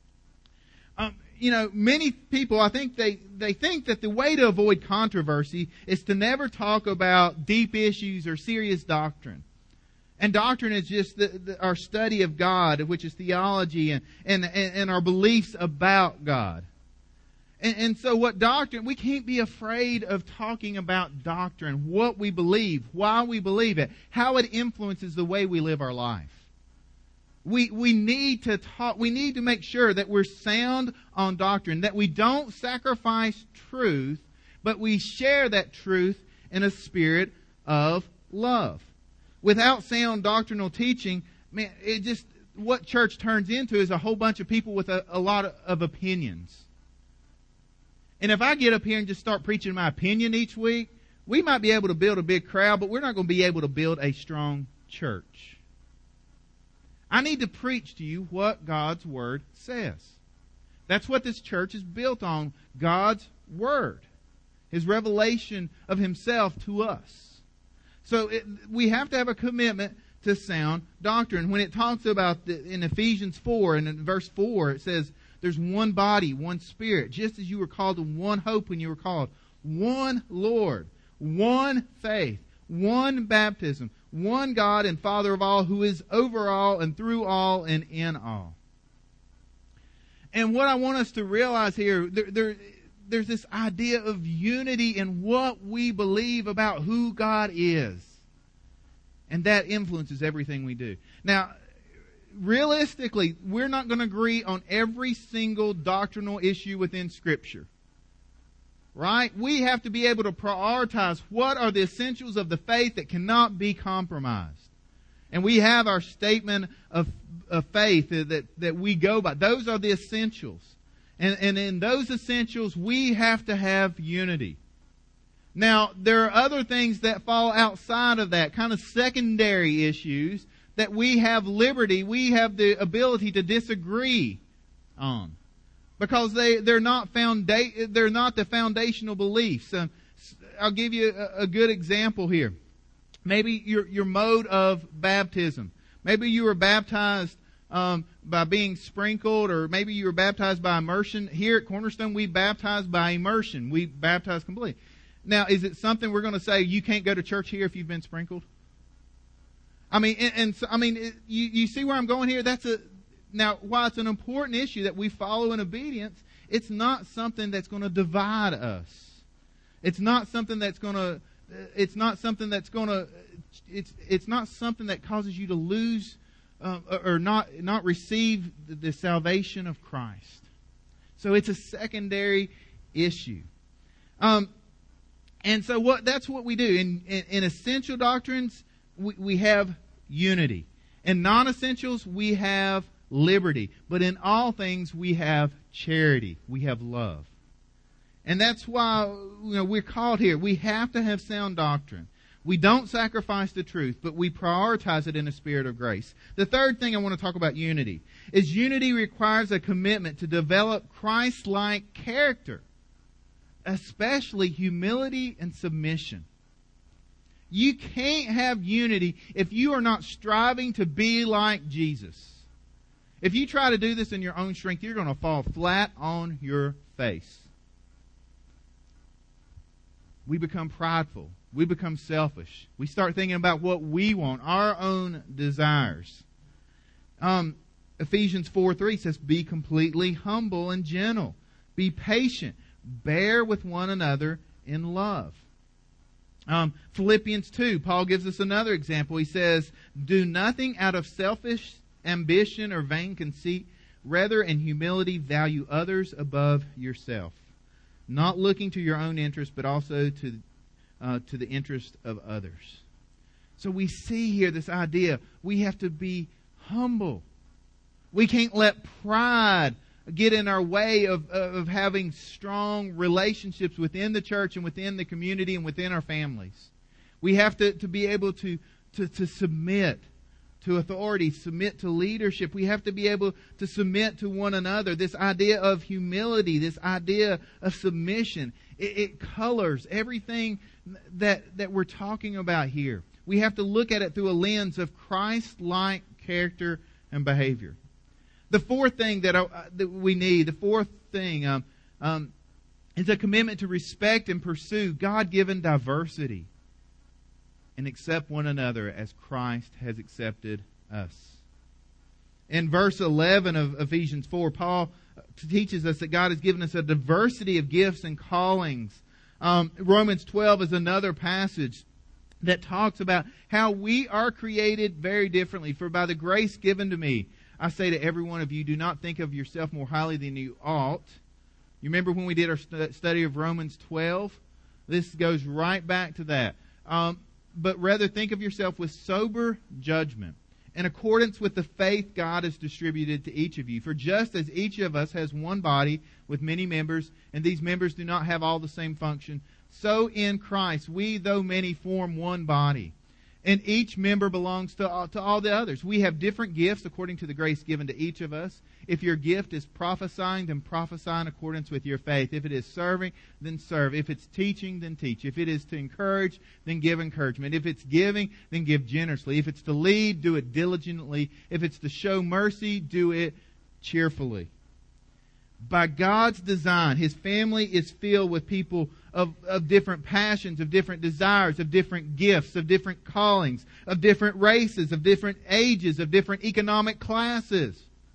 Um, you know, many people, I think they, they think that the way to avoid controversy is to never talk about deep issues or serious doctrine. And doctrine is just the, the, our study of God, which is theology and, and, and our beliefs about God. And, and so what doctrine, we can't be afraid of talking about doctrine, what we believe, why we believe it, how it influences the way we live our life. We, we need to talk, we need to make sure that we're sound on doctrine, that we don't sacrifice truth, but we share that truth in a spirit of love. Without sound doctrinal teaching, man, it just, what church turns into is a whole bunch of people with a, a lot of, of opinions. And if I get up here and just start preaching my opinion each week, we might be able to build a big crowd, but we're not going to be able to build a strong church. I need to preach to you what God's Word says. That's what this church is built on, God's Word. His revelation of Himself to us. So it, we have to have a commitment to sound doctrine. When it talks about the, in Ephesians four, and in verse four, it says, there's one body, one Spirit, just as you were called to one hope when you were called, one Lord, one faith, one baptism, one God and Father of all, who is over all and through all and in all. And what I want us to realize here, there, there, there's this idea of unity in what we believe about who God is. And that influences everything we do. Now, realistically, we're not going to agree on every single doctrinal issue within Scripture. Right? We have to be able to prioritize what are the essentials of the faith that cannot be compromised. And we have our statement of, of faith that, that we go by. Those are the essentials. And, and in those essentials, we have to have unity. Now, there are other things that fall outside of that, kind of secondary issues that we have liberty, we have the ability to disagree on. Because they, they're not founda- they're not the foundational beliefs. Uh, I'll give you a, a good example here. Maybe your, your mode of baptism. Maybe you were baptized um, by being sprinkled, or maybe you were baptized by immersion. Here at Cornerstone, we baptize by immersion. We baptize completely. Now, is it something we're going to say you can't go to church here if you've been sprinkled? I mean, and, and so, I mean, it, you, you see where I'm going here? That's a Now, while it's an important issue that we follow in obedience, it's not something that's going to divide us. It's not something that's going to, it's not something that's going to, it's it's not something that causes you to lose uh, or not not receive the, the salvation of Christ. So it's a secondary issue. Um, and so what that's what we do. In, in, in essential doctrines, we, we have unity. In non-essentials, we have liberty. But in all things, we have charity. We have love. And that's why, you know, we're called here. We have to have sound doctrine. We don't sacrifice the truth, but we prioritize it in a spirit of grace. The third thing I want to talk about unity is unity requires a commitment to develop Christ-like character, especially humility and submission. You can't have unity if you are not striving to be like Jesus. If you try to do this in your own strength, you're going to fall flat on your face. We become prideful. We become selfish. We start thinking about what we want, our own desires. Um, Ephesians four three says, be completely humble and gentle. Be patient. Bear with one another in love. Um, Philippians two, Paul gives us another example. He says, do nothing out of selfish ambition or vain conceit. Rather, in humility, value others above yourself. Not looking to your own interest, but also to, uh, to the interest of others. So we see here this idea. We have to be humble. We can't let pride get in our way of, of having strong relationships within the church and within the community and within our families. We have to, to be able to, to, to submit to authority, submit to leadership. We have to be able to submit to one another. This idea of humility, this idea of submission, it, it colors everything that, that we're talking about here. We have to look at it through a lens of Christ-like character and behavior. The fourth thing that, I, that we need, the fourth thing, um, um, is a commitment to respect and pursue God-given diversity and accept one another as Christ has accepted us. In verse eleven of Ephesians four, Paul teaches us that God has given us a diversity of gifts and callings. Um, Romans twelve is another passage that talks about how we are created very differently. For by the grace given to me, I say to every one of you, do not think of yourself more highly than you ought. You remember when we did our st- study of Romans twelve? This goes right back to that. Um, but rather think of yourself with sober judgment, in accordance with the faith God has distributed to each of you. For just as each of us has one body with many members, and these members do not have all the same function, so in Christ we, though many, form one body. And each member belongs to all, to all the others. We have different gifts according to the grace given to each of us. If your gift is prophesying, then prophesy in accordance with your faith. If it is serving, then serve. If it's teaching, then teach. If it is to encourage, then give encouragement. If it's giving, then give generously. If it's to lead, do it diligently. If it's to show mercy, do it cheerfully. By God's design, His family is filled with people of, of different passions, of different desires, of different gifts, of different callings, of different races, of different ages, of different economic classes.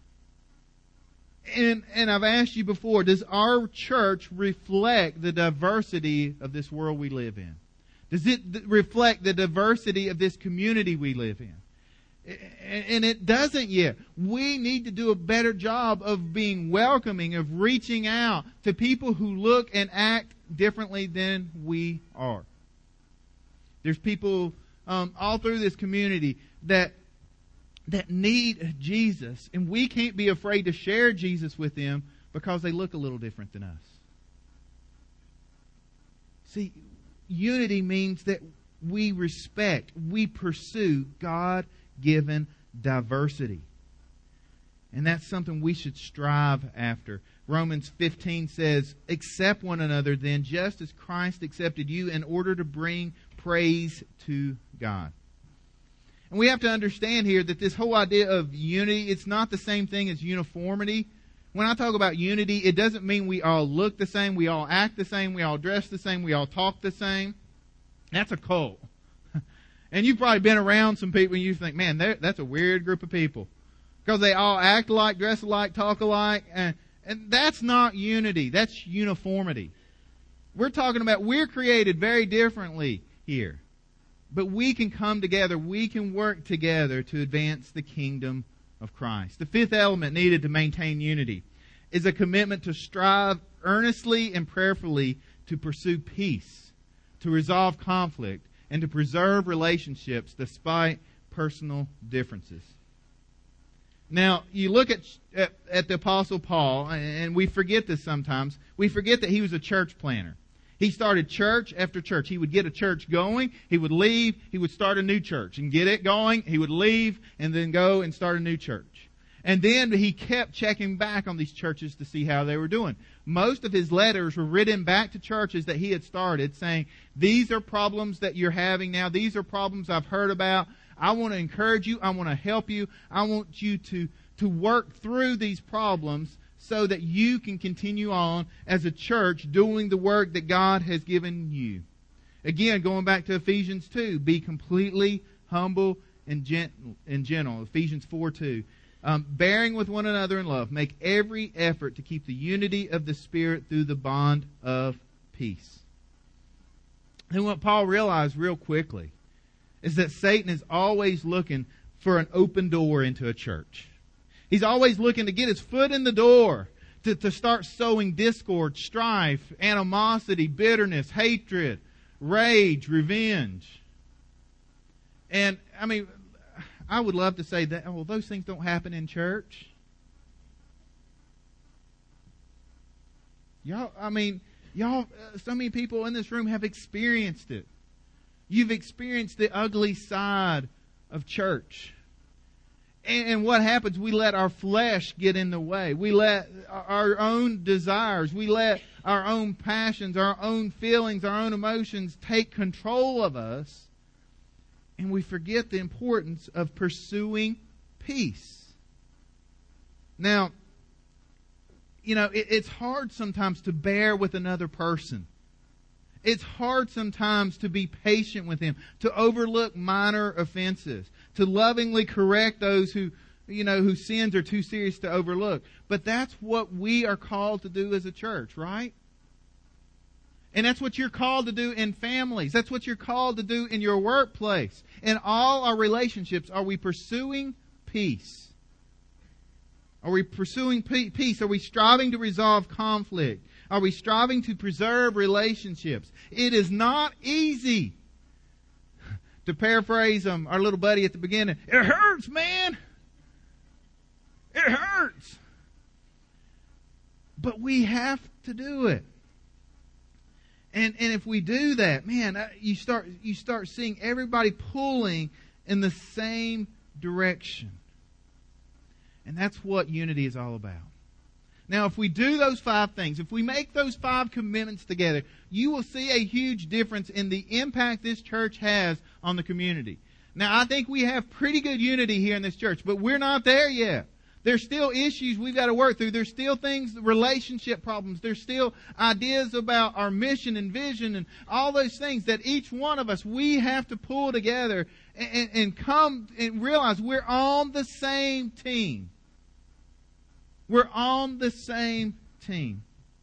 And, and I've asked you before, does our church reflect the diversity of this world we live in? Does it reflect the diversity of this community we live in? And it doesn't yet. We need to do a better job of being welcoming, of reaching out to people who look and act differently than we are. There's people um, all through this community that that need Jesus, and we can't be afraid to share Jesus with them because they look a little different than us. See, unity means that we respect, we pursue God-given diversity. And that's something we should strive after. Romans fifteen says, accept one another then, just as Christ accepted you, in order to bring praise to God. And we have to understand here that this whole idea of unity, it's not the same thing as uniformity. When I talk about unity, it doesn't mean we all look the same, we all act the same, we all dress the same, we all talk the same. That's a cult. And you've probably been around some people and you think, man, that's a weird group of people. Because they all act alike, dress alike, talk alike. And, and that's not unity. That's uniformity. We're talking about we're created very differently here. But we can come together. We can work together to advance the kingdom of Christ. The fifth element needed to maintain unity is a commitment to strive earnestly and prayerfully to pursue peace, to resolve conflict, and to preserve relationships despite personal differences. Now, you look at, at, at the Apostle Paul, and we forget this sometimes. We forget that he was a church planner. He started church after church. He would get a church going, he would leave, he would start a new church. And get it going, he would leave, and then go and start a new church. And then he kept checking back on these churches to see how they were doing. Most of his letters were written back to churches that he had started saying, these are problems that you're having now. These are problems I've heard about. I want to encourage you. I want to help you. I want you to, to work through these problems so that you can continue on as a church doing the work that God has given you. Again, going back to Ephesians two, be completely humble and gentle. And gentle. Ephesians four two. Um, bearing with one another in love, make every effort to keep the unity of the Spirit through the bond of peace. And what Paul realized real quickly is that Satan is always looking for an open door into a church. He's always looking to get his foot in the door to, to start sowing discord, strife, animosity, bitterness, hatred, rage, revenge. And, I mean, I would love to say that, oh, those things don't happen in church. Y'all, I mean, y'all, uh, so many people in this room have experienced it. You've experienced the ugly side of church. And, and what happens? We let our flesh get in the way. We let our own desires, we let our own passions, our own feelings, our own emotions take control of us. And we forget the importance of pursuing peace. Now, you know, it, it's hard sometimes to bear with another person. It's hard sometimes to be patient with them, to overlook minor offenses, to lovingly correct those who, you know, whose sins are too serious to overlook. But that's what we are called to do as a church, right? And that's what you're called to do in families. That's what you're called to do in your workplace. In all our relationships, are we pursuing peace? Are we pursuing peace? Are we striving to resolve conflict? Are we striving to preserve relationships? It is not easy. To paraphrase um, our little buddy at the beginning, it hurts, man. It hurts. But we have to do it. And and if we do that, man, you start you start seeing everybody pulling in the same direction. And that's what unity is all about. Now, if we do those five things, if we make those five commitments together, you will see a huge difference in the impact this church has on the community. Now, I think we have pretty good unity here in this church, but we're not there yet. There's still issues we've got to work through. There's still things, relationship problems. There's still ideas about our mission and vision and all those things that each one of us, we have to pull together and, and come and realize we're on the same team. We're on the same team.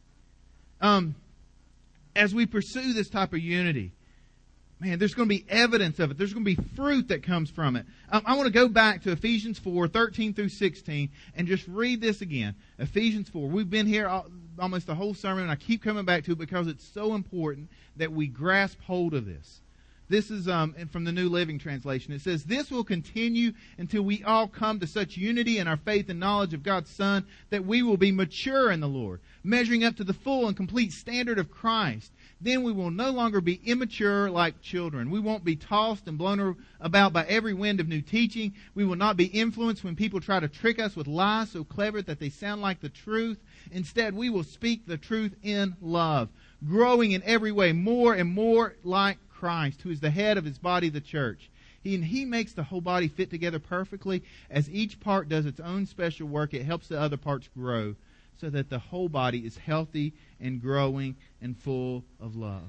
Um, as we pursue this type of unity, man, there's going to be evidence of it. There's going to be fruit that comes from it. Um, I want to go back to Ephesians four, thirteen through sixteen, and just read this again. Ephesians four. We've been here all, almost the whole sermon, and I keep coming back to it because it's so important that we grasp hold of this. This is um, from the New Living Translation. It says, "This will continue until we all come to such unity in our faith and knowledge of God's Son that we will be mature in the Lord, measuring up to the full and complete standard of Christ. Then we will no longer be immature like children. We won't be tossed and blown about by every wind of new teaching. We will not be influenced when people try to trick us with lies so clever that they sound like the truth. Instead, we will speak the truth in love, growing in every way more and more like Christ, who is the head of His body, the church. He, and He makes the whole body fit together perfectly. As each part does its own special work, it helps the other parts grow, so that the whole body is healthy and growing and full of love."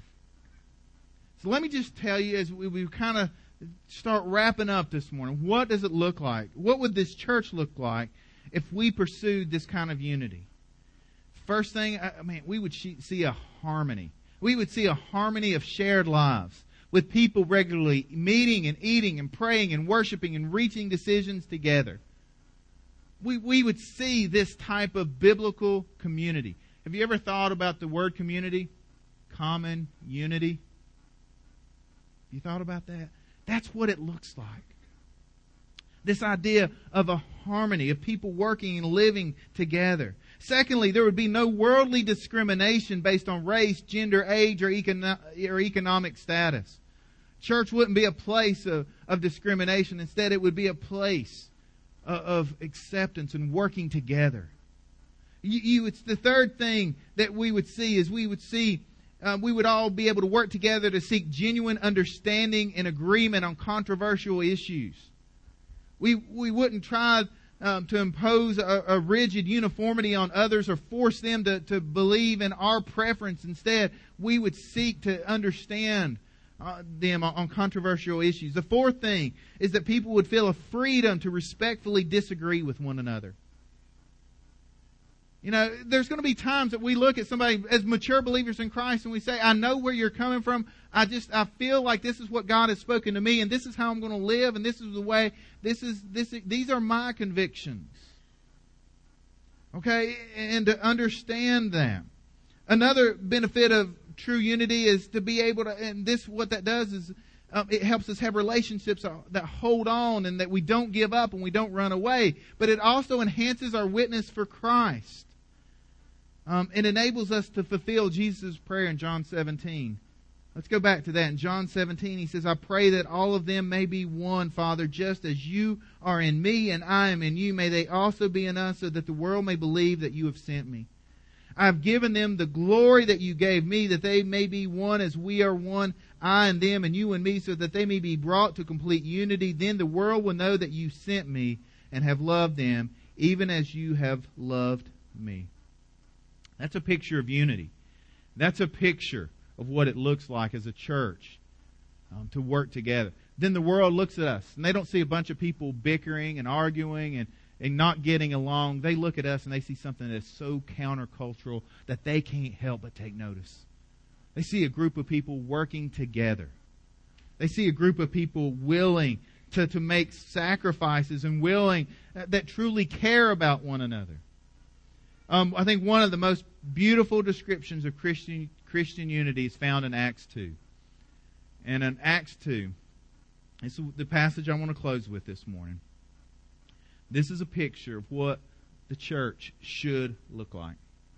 So let me just tell you, as we, we kind of start wrapping up this morning, what does it look like? What would this church look like if we pursued this kind of unity? First thing, I mean, we would see a harmony. We would see a harmony of shared lives, with people regularly meeting and eating and praying and worshiping and reaching decisions together. We, we would see this type of biblical community. Have you ever thought about the word community? Common unity? You thought about that? That's what it looks like. This idea of a harmony, of people working and living together. Secondly, there would be no worldly discrimination based on race, gender, age, or, econo- or economic status. Church wouldn't be a place of, of discrimination. Instead, it would be a place of acceptance and working together. You, you, it's the third thing that we would see is we would see um, we would all be able to work together to seek genuine understanding and agreement on controversial issues. We we wouldn't try um, to impose a, a rigid uniformity on others or force them to, to believe in our preference. Instead, we would seek to understand Uh, them on controversial issues. The fourth thing is that people would feel a freedom to respectfully disagree with one another. You know, there's going to be times that we look at somebody as mature believers in Christ and we say, I know where you're coming from. I just, I feel like this is what God has spoken to me and this is how I'm going to live and this is the way, this is, this, these are my convictions. Okay? And to understand that. Another benefit of true unity is to be able to, and this, what that does is um, it helps us have relationships that hold on and that we don't give up and we don't run away. But it also enhances our witness for Christ. Um, it enables us to fulfill Jesus' prayer in John seventeen. Let's go back to that. In John seventeen, He says, "I pray that all of them may be one, Father, just as you are in me and I am in you. May they also be in us, so that the world may believe that you have sent me. I have given them the glory that you gave me, that they may be one as we are one, I and them and you and me, so that they may be brought to complete unity. Then the world will know that you sent me and have loved them, even as you have loved me." That's a picture of unity. That's a picture of what it looks like as a church um, to work together. Then the world looks at us, and they don't see a bunch of people bickering and arguing and and not getting along. They look at us and they see something that's so countercultural that they can't help but take notice. They see a group of people working together. They see a group of people willing to, to make sacrifices and willing, uh, that truly care about one another. Um, I think one of the most beautiful descriptions of Christian, Christian unity is found in Acts two. And in Acts two, it's the passage I want to close with this morning. This is a picture of what the church should look like.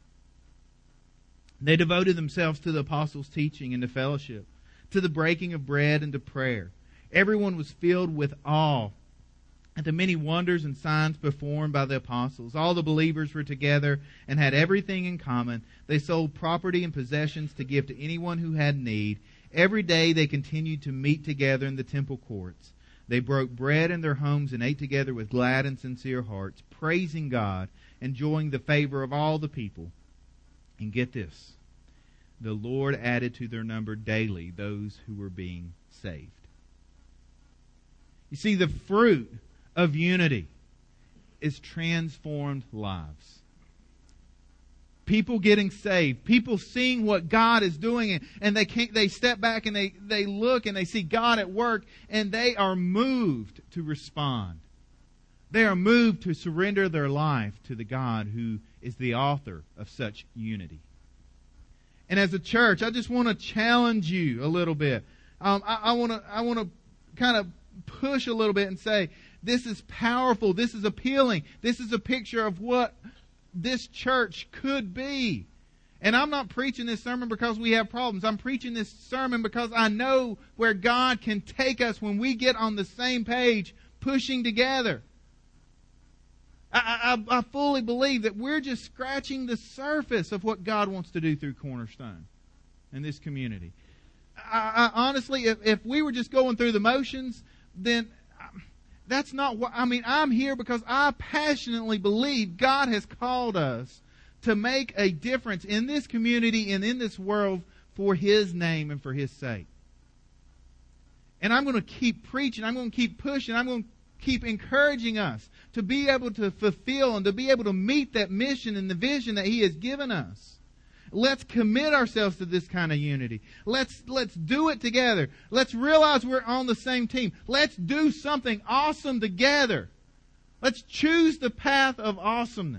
They devoted themselves to the apostles' teaching and to fellowship, to the breaking of bread and to prayer. Everyone was filled with awe at the many wonders and signs performed by the apostles. All the believers were together and had everything in common. They sold property and possessions to give to anyone who had need. Every day they continued to meet together in the temple courts. They broke bread in their homes and ate together with glad and sincere hearts, praising God, enjoying the favor of all the people. And get this, the Lord added to their number daily those who were being saved. You see, the fruit of unity is transformed lives. People getting saved, people seeing what God is doing, and, and they can't, they step back and they, they look and they see God at work, and they are moved to respond. They are moved to surrender their life to the God who is the author of such unity. And as a church, I just want to challenge you a little bit. Um, I, I want to, I want to kind of push a little bit and say, this is powerful. This is appealing. This is a picture of what this church could be. And I'm not preaching this sermon because we have problems. I'm preaching this sermon because I know where God can take us when we get on the same page, pushing together. I, I, I fully believe that we're just scratching the surface of what God wants to do through Cornerstone and this community. I, I, honestly, if, if we were just going through the motions, then that's not what, I mean, I'm here because I passionately believe God has called us to make a difference in this community and in this world for His name and for His sake. And I'm going to keep preaching. I'm going to keep pushing. I'm going to keep encouraging us to be able to fulfill and to be able to meet that mission and the vision that He has given us. Let's commit ourselves to this kind of unity. Let's, let's do it together. Let's realize we're on the same team. Let's do something awesome together. Let's choose the path of awesomeness.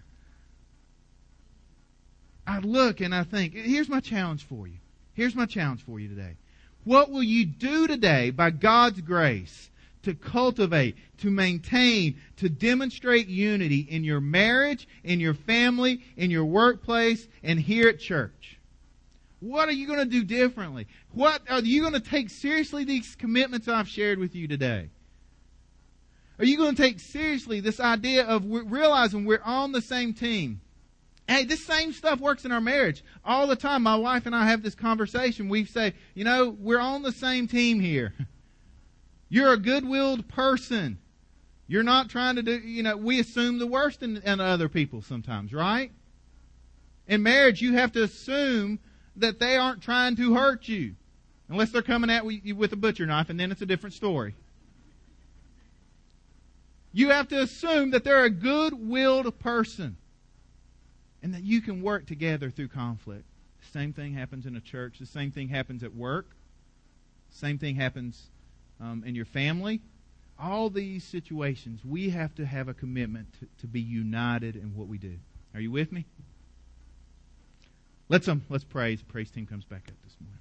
I look and I think, here's my challenge for you. Here's my challenge for you today. What will you do today by God's grace to cultivate, to maintain, to demonstrate unity in your marriage, in your family, in your workplace, and here at church? What are you going to do differently? What are you going to take seriously these commitments I've shared with you today? Are you going to take seriously this idea of realizing we're on the same team? Hey, this same stuff works in our marriage all the time. My wife and I have this conversation. We say, you know, we're on the same team here. You're a good-willed person. You're not trying to do, you know, we assume the worst in, in other people sometimes, right? In marriage, you have to assume that they aren't trying to hurt you. Unless they're coming at you with a butcher knife, and then it's a different story. You have to assume that they're a good-willed person. And that you can work together through conflict. The same thing happens in a church. The same thing happens at work. The same thing happens Um, in your family. All these situations, we have to have a commitment to, to be united in what we do. Are you with me? Let's um, let's pray as the praise team comes back up this morning.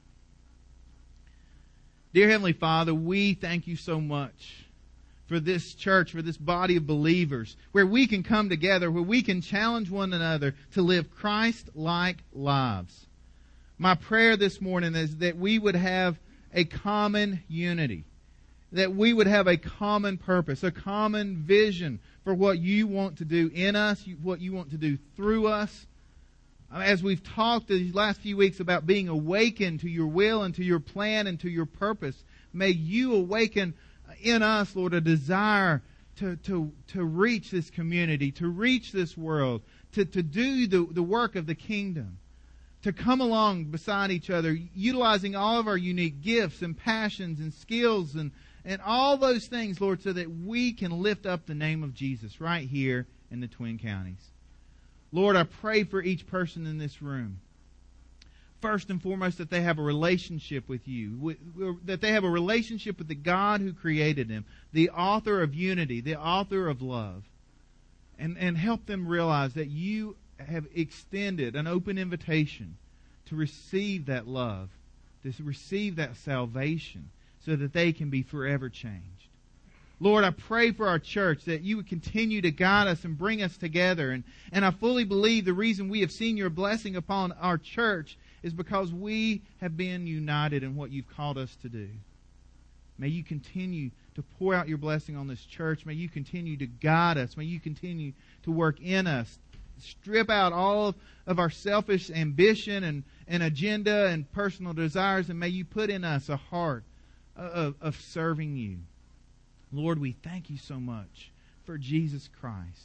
Dear Heavenly Father, we thank you so much for this church, for this body of believers, where we can come together, where we can challenge one another to live Christ-like lives. My prayer this morning is that we would have a common unity. That we would have a common purpose, a common vision for what you want to do in us, what you want to do through us. As we've talked these last few weeks about being awakened to your will and to your plan and to your purpose, may you awaken in us, Lord, a desire to, to, to reach this community, to reach this world, to, to do the, the work of the kingdom, to come along beside each other, utilizing all of our unique gifts and passions and skills and And all those things, Lord, so that we can lift up the name of Jesus right here in the Twin Counties. Lord, I pray for each person in this room. First and foremost, that they have a relationship with you. That they have a relationship with the God who created them. The author of unity. The author of love. And, and help them realize that you have extended an open invitation to receive that love. To receive that salvation. So that they can be forever changed. Lord, I pray for our church that you would continue to guide us and bring us together. And, and I fully believe the reason we have seen your blessing upon our church is because we have been united in what you've called us to do. May you continue to pour out your blessing on this church. May you continue to guide us. May you continue to work in us. Strip out all of, of our selfish ambition and, and agenda and personal desires. And may you put in us a heart Of, of serving you. Lord, we thank you so much for Jesus Christ.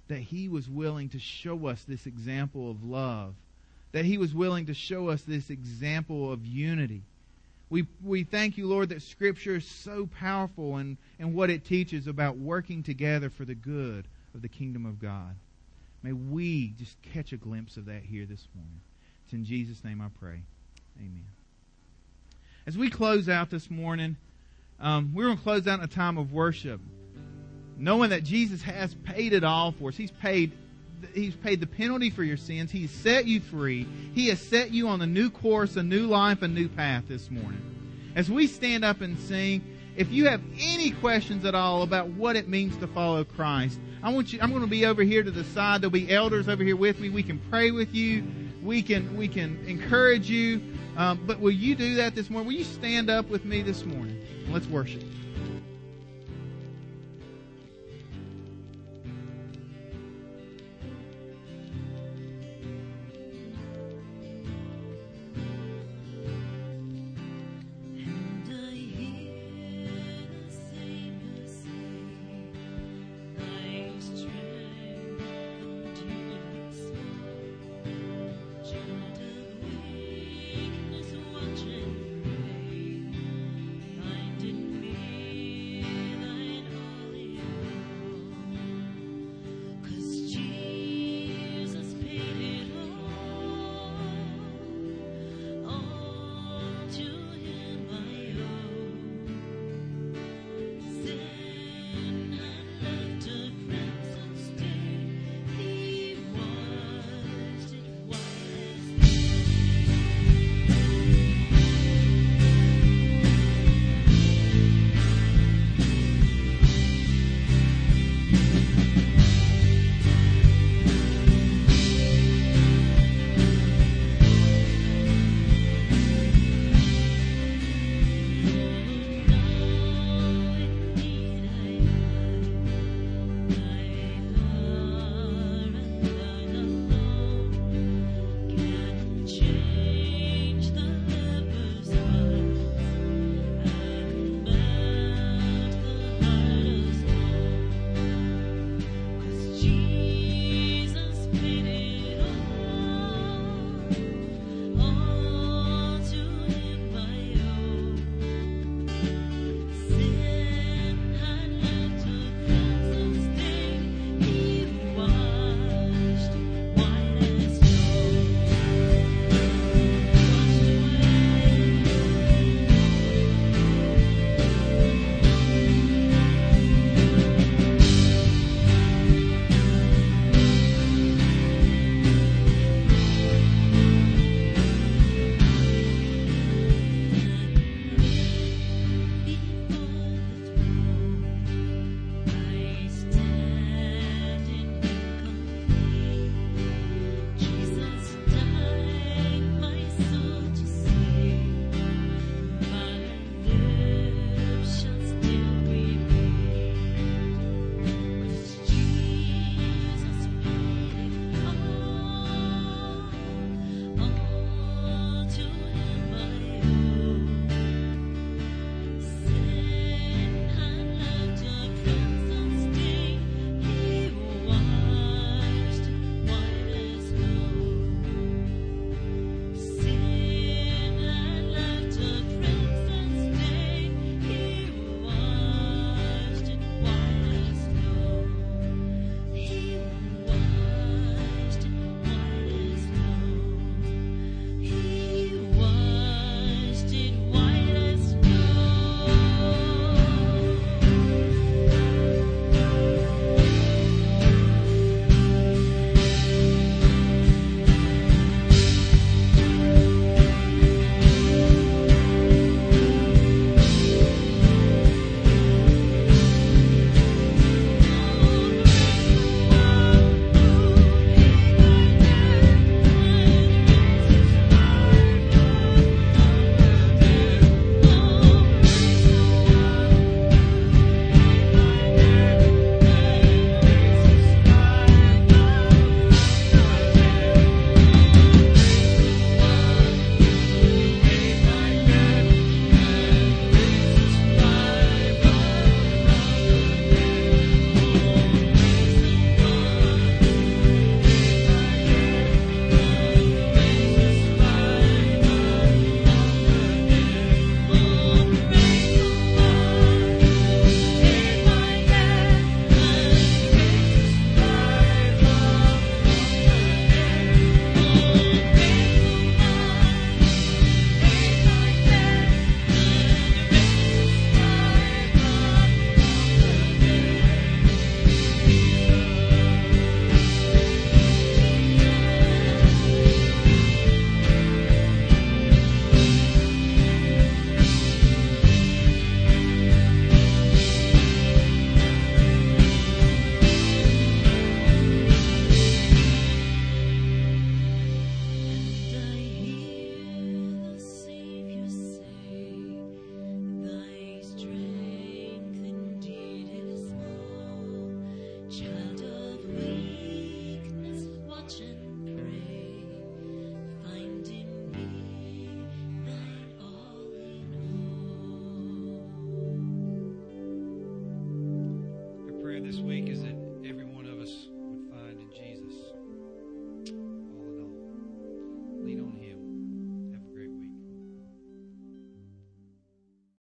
that He was willing to show us this example of love, that He was willing to show us this example of unity. We we thank you, Lord, that Scripture is so powerful in, in what it teaches about working together for the good of the kingdom of God. May we just catch a glimpse of that here this morning. It's in Jesus' name I pray. Amen. As we close out this morning, um, we're going to close out in a time of worship, knowing that Jesus has paid it all for us. He's paid He's paid the penalty for your sins. He's set you free. He has set you on a new course, a new life, a new path this morning. As we stand up and sing, if you have any questions at all about what it means to follow Christ, I want you, I'm going to be over here to the side. There'll be elders over here with me. We can pray with you. We can, we can encourage you. Um, but will you do that this morning? Will you stand up with me this morning? Let's worship. Watching, find in me. this week is